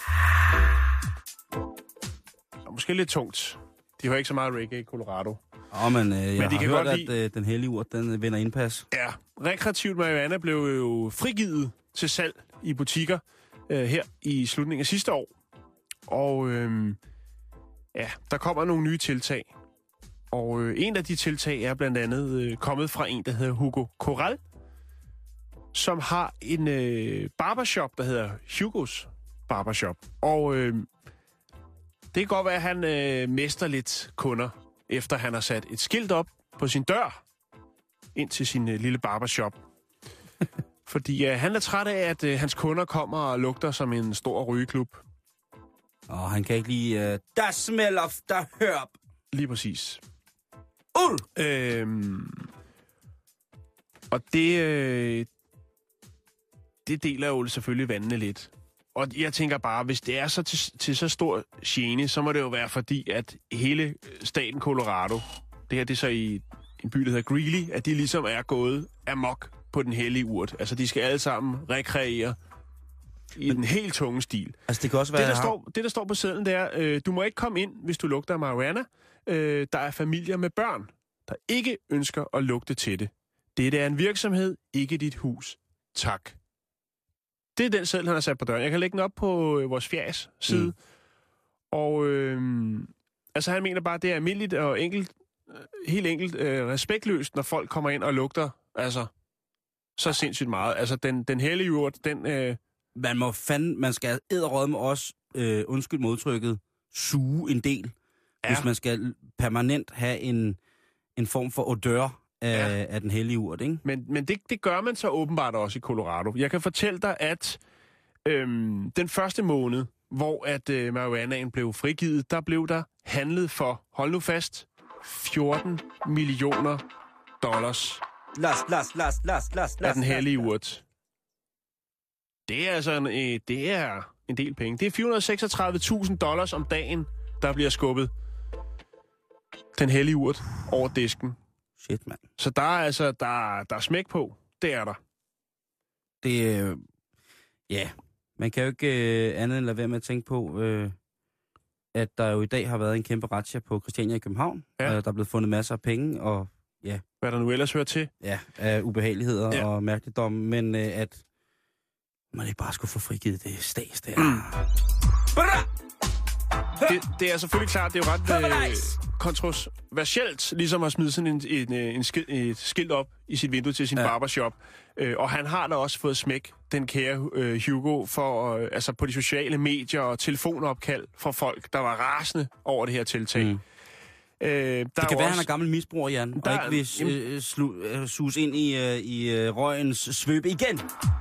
Og måske lidt tungt. De har ikke så meget reggae i Colorado. Men jeg har hørt, at den hellige urt, den vinder indpas. Ja, rekreativt marihuana blev jo frigivet til salg i butikker her i slutningen af sidste år. Og der kommer nogle nye tiltag. Og en af de tiltag er blandt andet kommet fra en, der hedder Hugo Corral, som har en barbershop, der hedder Hugos Barbershop. Og det kan godt være, at han mister lidt kunder, efter han har sat et skilt op på sin dør ind til sin lille barbershop. Fordi han er træt af, at hans kunder kommer og lugter som en stor rygeklub. Og han kan ikke lide, der smelter, der hørp. Lige præcis. Og det deler jo selvfølgelig vandene lidt. Og jeg tænker bare, hvis det er så til så stor gene, så må det jo være fordi, at hele staten Colorado, det her det er så i en by, der hedder Greeley, at de ligesom er gået amok på den hellige urt. Altså, de skal alle sammen rekreere i den helt tunge stil. Altså, det kan også være... Det, der står på sedlen, det er, du må ikke komme ind, hvis du lugter marihuana. Der er familier med børn, der ikke ønsker at lugte til det. Dette er en virksomhed, ikke dit hus. Tak. Det er den seddel, han har sat på døren. Jeg kan lægge den op på vores fjers side. Og altså, han mener bare, at det er almindeligt og helt enkelt respektløst, når folk kommer ind og lugter altså så sindssygt meget. Altså, den hellige jord, den... Man skal edderrødme også, undskyld modtrykket, suge en del, hvis man skal permanent have en form for odør af den hellige urt, ikke? Men det gør man så åbenbart også i Colorado. Jeg kan fortælle dig, at den første måned, hvor at marihuanaen blev frigivet, der blev der handlet for, hold nu fast, $14 millioner af den hellige urt. Det er altså det er en del penge. Det er $436,000 om dagen, der bliver skubbet den hellige urt over disken. Shit, mand. Så der er altså der er smæk på. Det er der. Det ja, man kan jo ikke andet end lade være med at tænke på, at der jo i dag har været en kæmpe razzia på Christiania i København. Ja. Der er blevet fundet masser af penge, og ja. Hvad der nu ellers hører til? Ja, af ubehageligheder og mærkeligdom, men at man ikke bare skulle få frigivet det stads der. Det er selvfølgelig klart, det er jo ret kontroversielt, ligesom at smide sådan et skilt op i sit vindue til sin barbershop. Og han har da også fået smæk, den kære Hugo, for altså på de sociale medier og telefonopkald fra folk, der var rasende over det her tiltag. Det kan være, han er gammel misbruger, Jan, og ikke vil sus ind i røgens svøbe igen.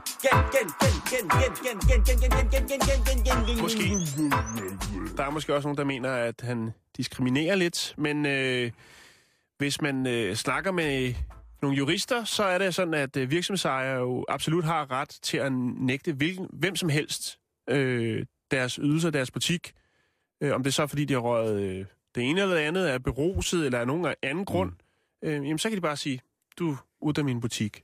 Måske. Der er måske også nogen, der mener, at han diskriminerer lidt, men hvis man snakker med nogle jurister, så er det sådan, at virksomhedsejere jo absolut har ret til at nægte hvem som helst deres ydelser, deres butik. Om det så er, fordi de har røget det ene eller det andet, er beruset eller af nogen anden grund, jamen så kan de bare sige, du er ud af min butik.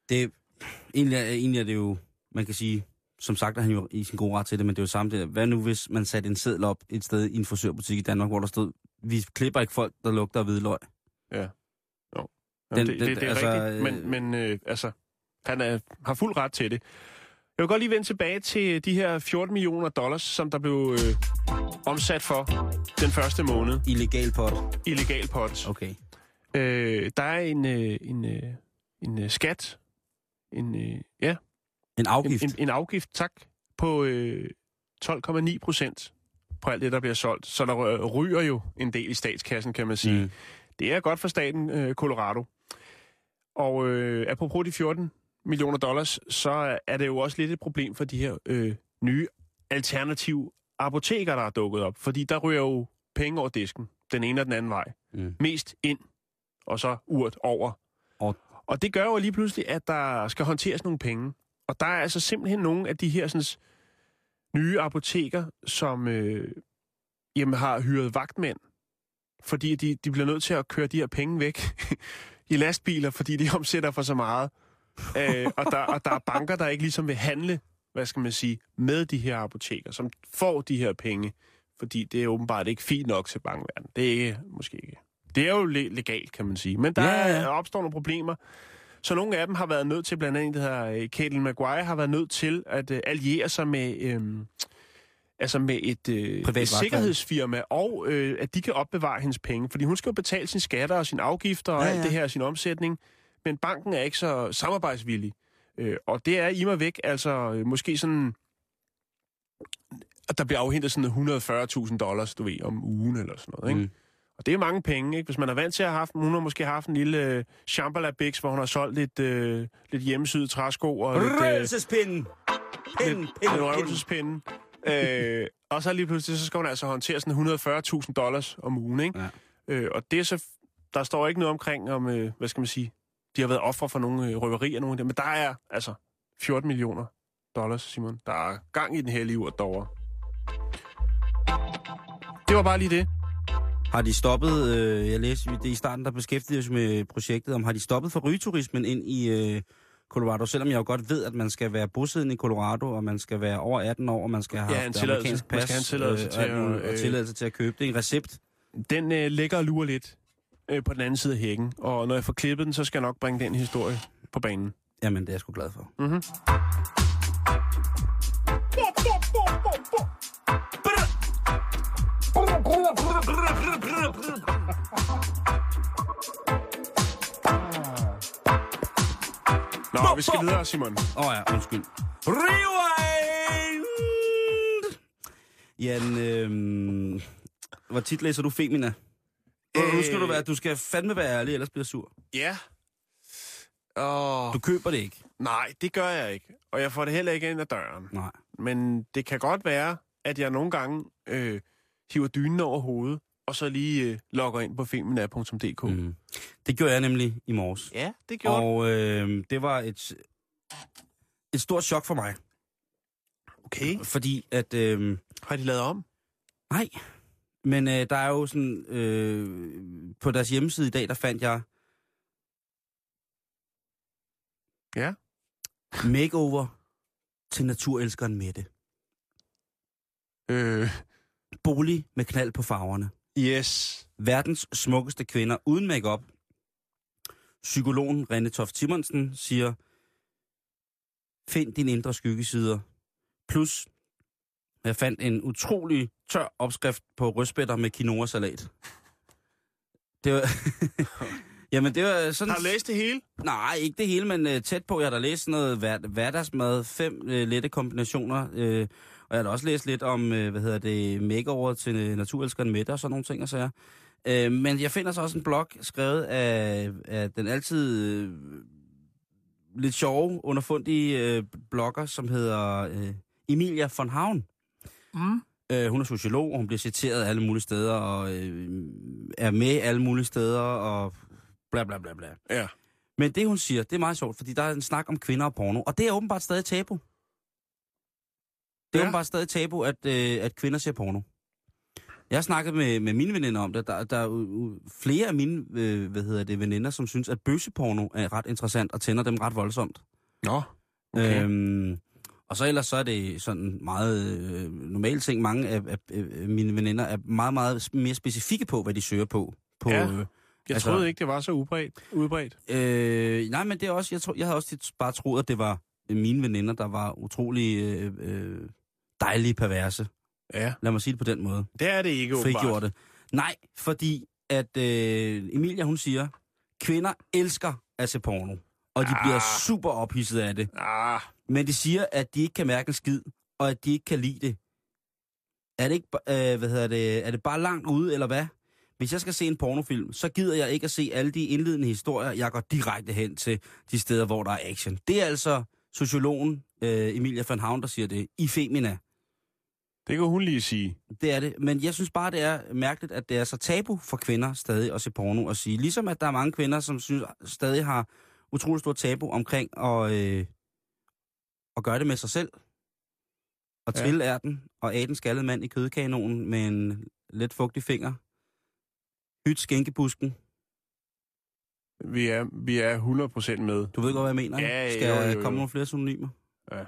Egentlig er det jo, man kan sige, som sagt er han jo i sin gode ret til det, men det er jo samme det. Hvad nu, hvis man satte en seddel op et sted i en frisørbutik i Danmark, hvor der stod, vi klipper ikke folk, der lugter af hvidløg? Ja. Jo. Jamen, det er altså, rigtigt, men altså, han har fuld ret til det. Jeg vil godt lige vende tilbage til de her $14 millioner, som der blev omsat for den første måned. Illegal pot. Illegal pot. Okay. Der er en skat. En afgift. En afgift, tak, på 12,9% på alt det, der bliver solgt. Så der ryger jo en del i statskassen, kan man sige. Det er godt for staten Colorado. Og apropos de $14 millioner, så er det jo også lidt et problem for de her nye alternative apoteker, der er dukket op. Fordi der ryger jo penge over disken, den ene og den anden vej. Mest ind, og så urt over. Og det gør jo lige pludselig, at der skal håndteres nogle penge. Og der er altså simpelthen nogle af de her sådan, nye apoteker, som har hyret vagtmænd, fordi de bliver nødt til at køre de her penge væk i lastbiler, fordi de omsætter for så meget. Og der er banker, der ikke ligesom vil handle, hvad skal man sige, med de her apoteker, som får de her penge, fordi det er åbenbart ikke fint nok til bankverdenen. Det er måske ikke. Det er jo legalt, kan man sige. Men der opstår nogle problemer. Så nogle af dem har været nødt til, blandt andet det her Caitlin Maguire, har været nødt til at alliere sig med et sikkerhedsfirma, og at de kan opbevare hendes penge. Fordi hun skal jo betale sine skatter og sine afgifter og alt det her, sin omsætning. Men banken er ikke så samarbejdsvillig. Og det er i mig væk, altså måske sådan, at der bliver afhentet sådan $140,000, du ved, om ugen eller sådan noget, ikke? Og det er mange penge, ikke? Hvis man er vant til at have hun har måske haft en lille Shambhala Bix, hvor hun har solgt lidt hjemmesyede træsko og lidt røvelsespinden. Røvelsespinden. Og så lige pludselig, så skal hun altså håndtere sådan $140,000 om ugen, ikke? Ja. Og det er så Der står ikke noget omkring, om, hvad skal man sige, de har været ofre for nogle røverier, nogle af dem. Men der er altså $14 millioner, Simon. Der er gang i den hellige urt derovre. Det var bare lige det. Har de stoppet, jeg læste det i starten, der beskæftigede sig med projektet, om har de stoppet for rygeturismen ind i Colorado, selvom jeg jo godt ved, at man skal være bosiddende i Colorado, og man skal være over 18 år, og man skal have en amerikansk pas, man skal have en tilladelse til at købe det. En recept. Den ligger og lurer lidt på den anden side af hækken, og når jeg får klippet den, så skal jeg nok bringe den historie på banen. Jamen, det er jeg sgu glad for. Mhm. Nå, vi skal videre, Simon. Ja, undskyld. Rewind! Jan, hvor tit læser du Femina? Nu skal du skal fandme være ærlig, ellers bliver sur. Ja. Du køber det ikke? Nej, det gør jeg ikke. Og jeg får det heller ikke ind ad døren. Nej. Men det kan godt være, at jeg nogle gange hiver dynen over hovedet, og så lige logger ind på femina.dk. Mm. Det gjorde jeg nemlig i morges. Ja, det gjorde og det var et stort chok for mig. Okay. Fordi at... Har de lavet om? Nej. Men der er jo sådan... på deres hjemmeside i dag, der fandt jeg... Ja. Makeover til naturelskeren Mette. Bolig med knald på farverne. Yes. Verdens smukkeste kvinder uden makeup. Psykologen René Toft Simonsen siger, find dine indre skyggesider. Plus, jeg fandt en utrolig tør opskrift på rødspætter med quinoa-salat. Det var... Jamen, det var sådan... Har du læst det hele? Nej, ikke det hele, men tæt på. Jeg har da læst noget hverdagsmad, 5 lette kombinationer. Og jeg har da også læst lidt om, makeover til naturelskeren Mette og sådan nogle ting og sager. Men jeg finder så også en blog skrevet af den altid lidt sjove, underfundige blogger, som hedder Emilia von Havn. Mm. Hun er sociolog, og hun bliver citeret alle mulige steder, og er med alle mulige steder, og bla bla bla bla. Ja. Men det, hun siger, det er meget sjovt, fordi der er en snak om kvinder og porno, og det er åbenbart stadig tabu. Det er åbenbart stadig tabu, at kvinder ser porno. Jeg har snakket med mine veninder om det. Der er flere af mine veninder, som synes, at bøsseporno er ret interessant og tænder dem ret voldsomt. Nå, okay. Og så ellers så er det sådan meget normale ting. Mange af mine veninder er meget, meget mere specifikke på, hvad de søger på. Jeg troede ikke, det var så udbredt. Nej, men det er også, jeg havde også bare troet, at det var mine veninder, der var utrolig dejlige perverse. Ja. Lad mig sige det på den måde. Det er det ikke, frigjorte. Nej, fordi at Emilia, hun siger, kvinder elsker at se porno. Og de bliver super ophidset af det. Men de siger, at de ikke kan mærke en skid, og at de ikke kan lide det. Er det ikke, er det bare langt ude, eller hvad? Hvis jeg skal se en pornofilm, så gider jeg ikke at se alle de indledende historier. Jeg går direkte hen til de steder, hvor der er action. Det er altså sociologen Emilia von Havn, der siger det i Femina. Det kan hun lige sige. Det er det, men jeg synes bare, det er mærkeligt, at det er så tabu for kvinder stadig at se porno og sige. Ligesom at der er mange kvinder, som synes, stadig har utrolig stort tabu omkring at gøre det med sig selv. Og tville ærten og æde den skaldede mand i kødkanonen med en let fugtig finger. Hyt skænkebusken. Vi er 100% med. Du ved godt, hvad jeg mener? Ja, skal jeg komme nogle flere synonymer? Ja.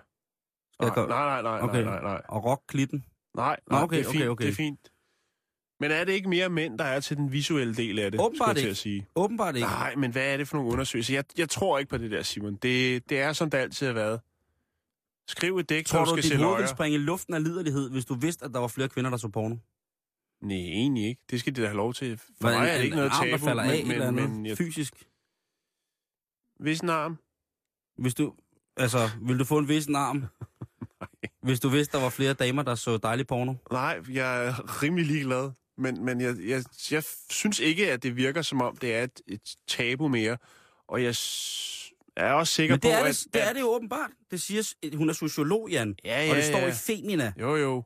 Nej. Og rock-klitten? Nej, okay, det er fint. Okay. Det er fint. Men er det ikke mere mænd, der er til den visuelle del af det? Åbenbart ikke. At sige? Åbenbart ikke. Nej, men hvad er det for nogle undersøgelser? Jeg tror ikke på det der, Simon. Det er som det altid har været. Skriv et digt, tror du skal se løjer. Tror du, dit hoved ville springe i luften af liderlighed, hvis du vidste, at der var flere kvinder, der så porno? Nej, egentlig ikke. Det skal de da have lov til. For mig er det ikke noget tabu. Falder af, men fysisk. Hvis en arm? Hvis du... Altså, vil du få en vissen arm? Hvis du vidste, der var flere damer, der så dejlig porno? Nej, jeg er rimelig ligeglad. Men jeg synes ikke, at det virker som om, det er et tabu mere. Og jeg er også sikker på, at... Det er det jo åbenbart. Det siger, hun er sociolog, Jan. Ja, og det står i Femina. Jo.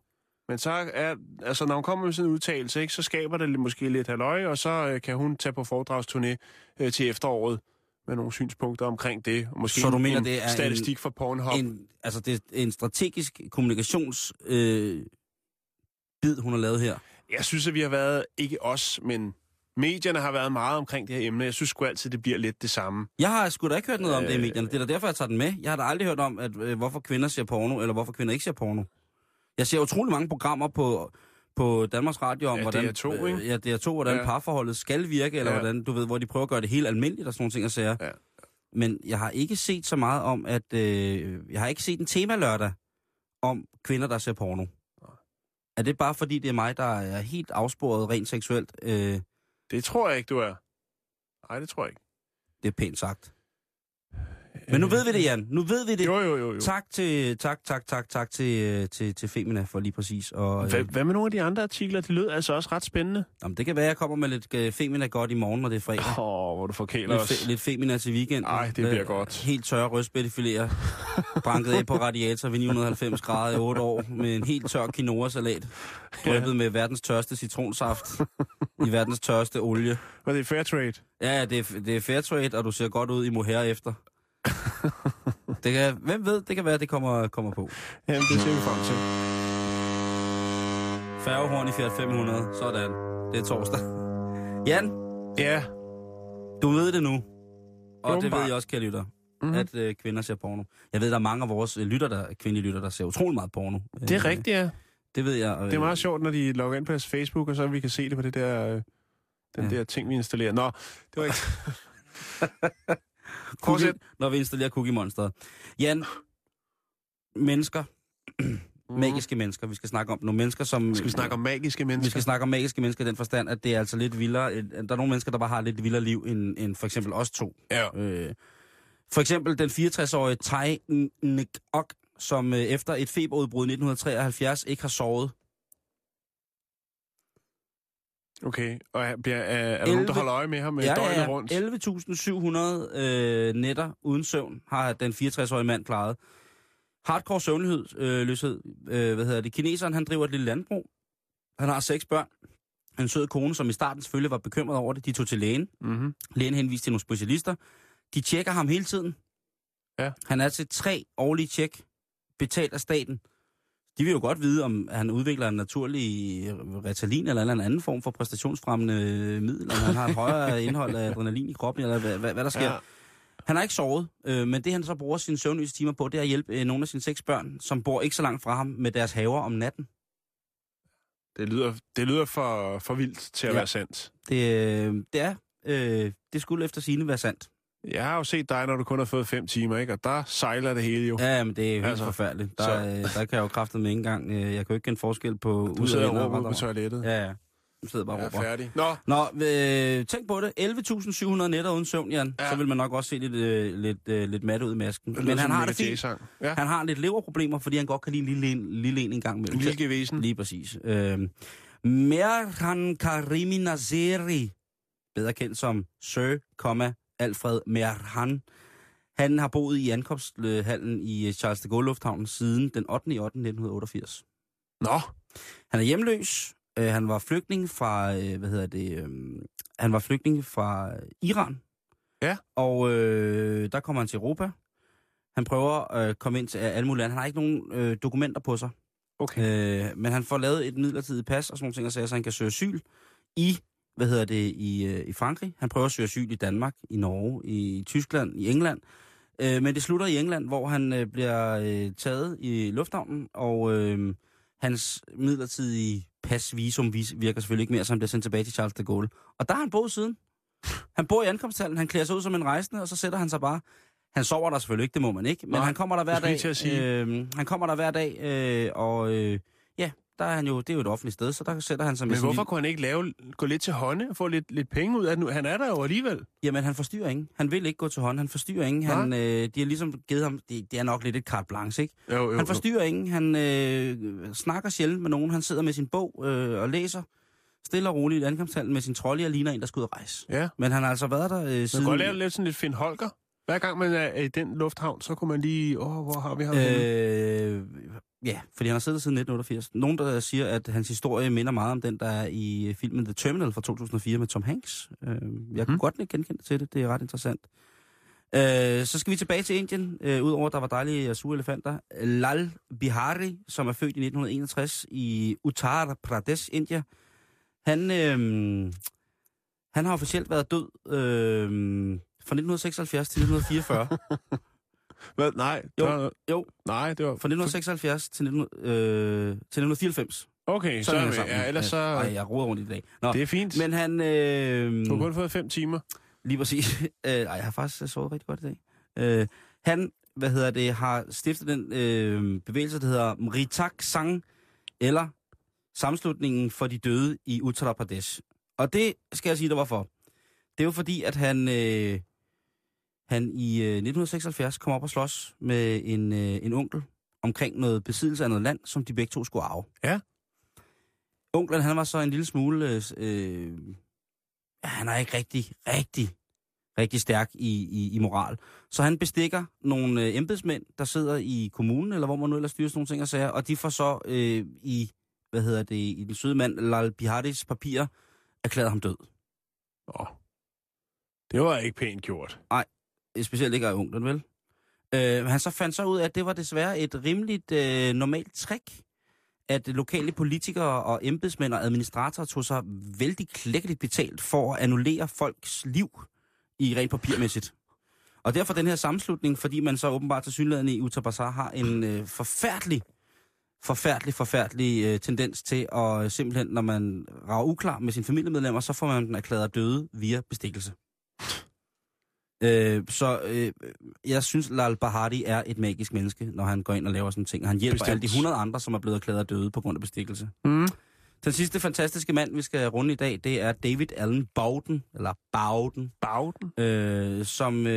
Men så når hun kommer med sådan en udtalelse, ikke, så skaber det måske lidt halløj, og så kan hun tage på foredragsturné til efteråret med nogle synspunkter omkring det. Og måske så du mener, en det er statistik for Pornhub. Det er en strategisk kommunikations bid, hun har lavet her? Jeg synes, at vi har været, ikke os, men medierne har været meget omkring det her emne. Jeg synes sgu altid, det bliver lidt det samme. Jeg har sgu da ikke hørt noget om det i medierne. Det er da derfor, jeg tager den med. Jeg har da aldrig hørt om, at hvorfor kvinder ser porno, eller hvorfor kvinder ikke ser porno. Jeg ser utrolig mange programmer på Danmarks Radio om, hvordan hvordan parforholdet skal virke, eller hvordan, du ved, hvor de prøver at gøre det helt almindeligt og sådan nogle ting, jeg siger. Ja. Men jeg har ikke set så meget om, at jeg har ikke set en temalørdag om kvinder, der ser porno. Er det bare fordi, det er mig, der er helt afsporet rent seksuelt? Det tror jeg ikke, du er. Nej, det tror jeg ikke. Det er pænt sagt. Men nu ved vi det, Jan. Nu ved vi det. Jo. Tak til Femina for lige præcis. Og, hvad med nogle af de andre artikler? Det lød altså også ret spændende. Jamen, det kan være, at jeg kommer med lidt Femina godt i morgen, når det er fredag. Hvor du forkæler os. Lidt Femina til weekenden. Nej, det bliver godt. Helt tørre rødspættefiléer. Branket af på radiator ved 990 grader i 8 år. Med en helt tør quinoa-salat. Drøbet med verdens tørste citronsaft. I verdens tørste olie. Og det er fair trade. Ja, det er fair trade, og du ser godt ud i mohair efter. Hvem ved, det kan være, at det kommer på. Jamen, det ser vi frem til. Færgehorn i Fiat 500. Sådan. Det er torsdag. Jan? Ja? Du ved det nu. Og det ved jeg også, kære lytter. At kvinder ser porno. Jeg ved, der er mange af vores kvindelige lytter, der ser utrolig meget porno. Det er rigtigt, ja. Det ved jeg. Det er meget sjovt, når de logger ind på deres Facebook, og så vi kan se det på det der, der ting, vi installerer. Nå, det var ikke... Når vi installerer Cookie Monster. Jan, mennesker, magiske mennesker, vi skal snakke om nogle mennesker, som... Skal vi snakke om magiske mennesker? Vi skal snakke om magiske mennesker i den forstand, at det er altså lidt vildere. Der er nogle mennesker, der bare har lidt vildere liv end for eksempel os to. Ja. For eksempel den 64-årige Tai Ngoc, som efter et feberudbrud i 1973 ikke har sovet. Okay, og er der nogen, der holder øje med ham døgnet rundt? 11.700 nætter uden søvn har den 64-årige mand klaret. Hardcore søvnløshed. Kineseren, han driver et lille landbrug. Han har 6 børn. En sød kone, som i starten selvfølgelig var bekymret over det. De tog til lægen. Mm-hmm. Lægen henviste til nogle specialister. De tjekker ham hele tiden. Ja. Han er til 3 årlige tjek, betalt af staten. De vil jo godt vide, om han udvikler en naturlig Ritalin eller en anden form for præstationsfremmende middel, eller han har et højere indhold af adrenalin i kroppen, eller hvad der sker. Ja. Han har ikke sovet, men det han så bruger sine søvnløse timer på, det er at hjælpe nogle af sine 6 børn, som bor ikke så langt fra ham, med deres haver om natten. Det lyder for vildt til at være sandt. Det skulle efter sigende være sandt. Jeg har jo set dig, når du kun har fået 5 timer, ikke? Og der sejler det hele jo. Ja, men det er jo helt forfærdeligt. Der kan jeg jo kræftet med en gang. Jeg kan jo ikke kende forskel på... Du sidder og råber på toilettet. Ja. Du sidder bare og råber. Færdig. Nå, tænk på det. 11.700 nætter uden søvn, Jan. Ja. Så vil man nok også se lidt mat ud i masken. Men han har det fint. Ja. Han har lidt leverproblemer, fordi han godt kan lide en lille en gang med. En lille gevesen. Lige præcis. Merhan Karimi Nazeri, bedre kendt som Sir, Alfred Merhan. Han har boet i ankomsthallen i Charles de Gaulle Lufthavnen siden den 8. i 8. 1988. Nå. Han er hjemløs. Han var flygtning fra, han var flygtning fra Iran. Ja. Og der kommer han til Europa. Han prøver at komme ind til alle mulige lande. Han har ikke nogen dokumenter på sig. Okay. Men han får lavet et midlertidigt pas og sådan nogle ting, så han kan søge asyl i i Frankrig. Han prøver at søge asyl i Danmark, i Norge, i Tyskland, i England. Men det slutter i England, hvor han bliver taget i lufthavnen, og hans midlertidige pasvisum virker selvfølgelig ikke mere, så han bliver sendt tilbage til Charles de Gaulle. Og der har han boet siden. Han bor i ankomsthallen, han klæder sig ud som en rejsende, og så sætter han sig bare. Han sover der selvfølgelig ikke, det må man ikke, men han kommer der hver dag. Han kommer der hver dag, der er han jo, det er jo et offentligt sted, så der sætter han sig med. Men hvorfor kunne han ikke gå lidt til hånde og få lidt penge ud af det? Han er der jo alligevel. Jamen, han forstyrrer ingen. Han vil ikke gå til hånd. Han forstyrrer ingen. De har ligesom givet ham, det er nok lidt et carte blanche, ikke? Jo. Han forstyrrer ingen. Han snakker sjældent med nogen. Han sidder med sin bog og læser stille og roligt i ankomsthallen med sin trolley og ligner en, der skal ud og rejse. Ja. Men han har altså været der siden... Man kan godt lave lidt sådan lidt Finn Holger. Hver gang man er i den lufthavn, så kunne man lige... hvor har vi ham? Ja, fordi han har siddet siden 1988. Nogen, der siger, at hans historie minder meget om den, der er i filmen The Terminal fra 2004 med Tom Hanks. Jeg kunne godt genkende til det. Det er ret interessant. Så skal vi tilbage til Indien. Udover der var dejlige sure elefanter. Lal Bihari, som er født i 1961 i Uttar Pradesh, India. Han har officielt været død fra 1976 til 1944. Hvad? Nej. Jo. Nej, det var... Fra 1976 til 1994. Okay, så er vi... Ja, ellers så... Ej, jeg roder rundt i dag. Nå, det er fint. Men han... Du har kun fået 5 timer. Lige præcis. Jeg har faktisk sovet rigtig godt i dag. Han, har stiftet den bevægelse, der hedder Mritak Sangh, eller Sammenslutningen for de Døde i Uttar Pradesh. Og det skal jeg sige, der var for. Det er jo fordi, at han i 1976 kom op og slås med en onkel omkring noget besiddelse af noget land, som de begge to skulle arve. Ja. Onklen, han var så en lille smule... han er ikke rigtig stærk i moral. Så han bestikker nogle embedsmænd, der sidder i kommunen, eller hvor man nu ellers styrer sådan nogle ting og sager, og de får så i den søde mand Lal Biharis papirer erklæret ham død. Det var ikke pænt gjort. Nej, specielt ikke af onklen, vel? Han så fandt så ud af, at det var desværre et rimeligt normalt trick, at lokale politikere og embedsmænd og administratorer tog sig vældig klækkeligt betalt for at annullere folks liv i rent papirmæssigt. Og derfor den her sammenslutning, fordi man så åbenbart tilsyneladende i Uttar Pradesh har en forfærdelig tendens til at simpelthen, når man rager uklar med sine familiemedlemmer, så får man den erklæret døde via bestikkelse. Jeg synes, Lal Bihari er et magisk menneske, når han går ind og laver sådan ting. Og han hjælper alle de 100 andre, som er blevet erklæret døde på grund af bestikkelse. Mm. Den sidste fantastiske mand, vi skal runde i dag, det er David Allen Bowden, eller Bowden. Som,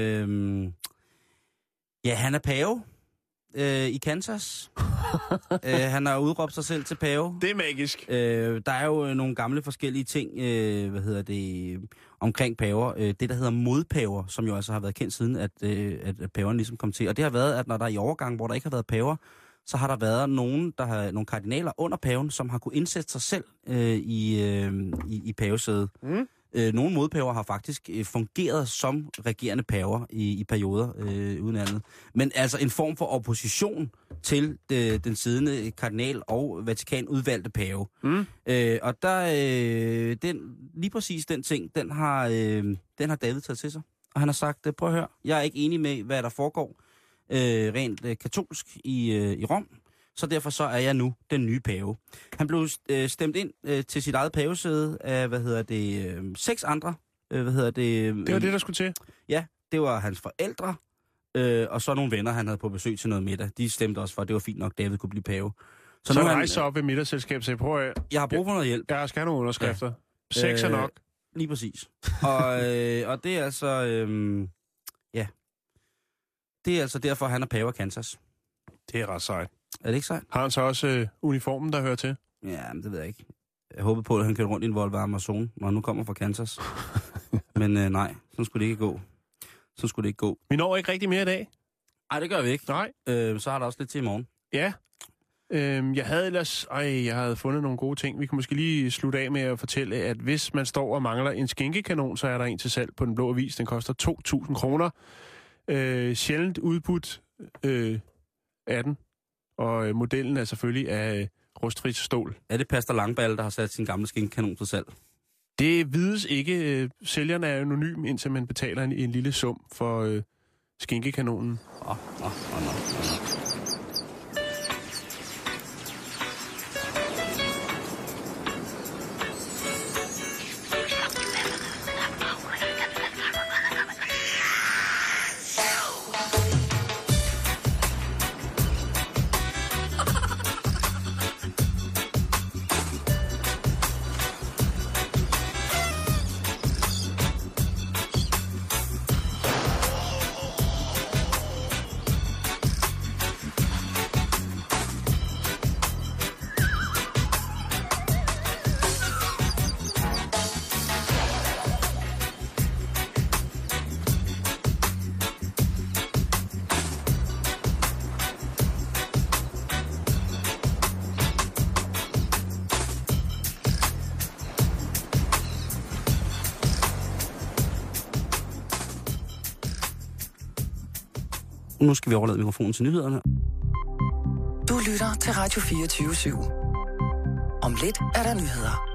han er pave i Kansas. Han har udråbt sig selv til pave. Det er magisk. Der er jo nogle gamle forskellige ting, omkring paver. Det, der hedder modpaver, som jo altså har været kendt siden, at paverne ligesom kom til. Og det har været, at når der er i overgang, hvor der ikke har været paver, så har der været nogle kardinaler under paven, som har kunne indsætte sig selv i pavesædet. Mm. Nogle modpaver har faktisk fungeret som regerende paver i perioder uden andet. Men altså en form for opposition til den siddende kardinal og Vatikan udvalgte pave. Mm. Og der lige præcis den ting, den har David taget til sig. Og han har sagt, prøv at høre, jeg er ikke enig med, hvad der foregår rent katolsk i Rom. Så derfor så er jeg nu den nye pave. Han blev stemt ind til sit eget pavesæde af, 6 andre. Det var det, der skulle til? Ja, det var hans forældre, og så nogle venner, han havde på besøg til noget middag. De stemte også for, at det var fint nok, David kunne blive pave. Så nu rejste sig op ved middagsselskabet og sagde, prøv at... Jeg har brug for noget hjælp. Jeg skal have nogle underskrifter. Ja. 6 er nok. Lige præcis. Og det er altså... Det er altså derfor, han er pave af Kansas. Det er ret sejt. Er det ikke sejt? Har han så også uniformen, der hører til? Ja, men det ved jeg ikke. Jeg håber på, at han kører rundt i en Volvo Amazon, når han nu kommer fra Kansas. Men nej, sådan skulle det ikke gå. Vi når ikke rigtig mere i dag. Nej, det gør vi ikke. Nej. Så har der også lidt til i morgen. Ja. Jeg havde fundet nogle gode ting. Vi kan måske lige slutte af med at fortælle, at hvis man står og mangler en skinkekanon, så er der en til salg på Den Blå Avis. Den koster 2.000 kroner. Sjældent udbudt af den. Og modellen er selvfølgelig af rustfrit stål. Er det Pastor Langballe, der har sat sin gamle skinkekanon til salg? Det vides ikke. Sælgeren er anonym, indtil man betaler en lille sum for skinkekanonen. Nu skal vi overlade mikrofonen til nyhederne. Du lytter til Radio 24/7. Om lidt er der nyheder.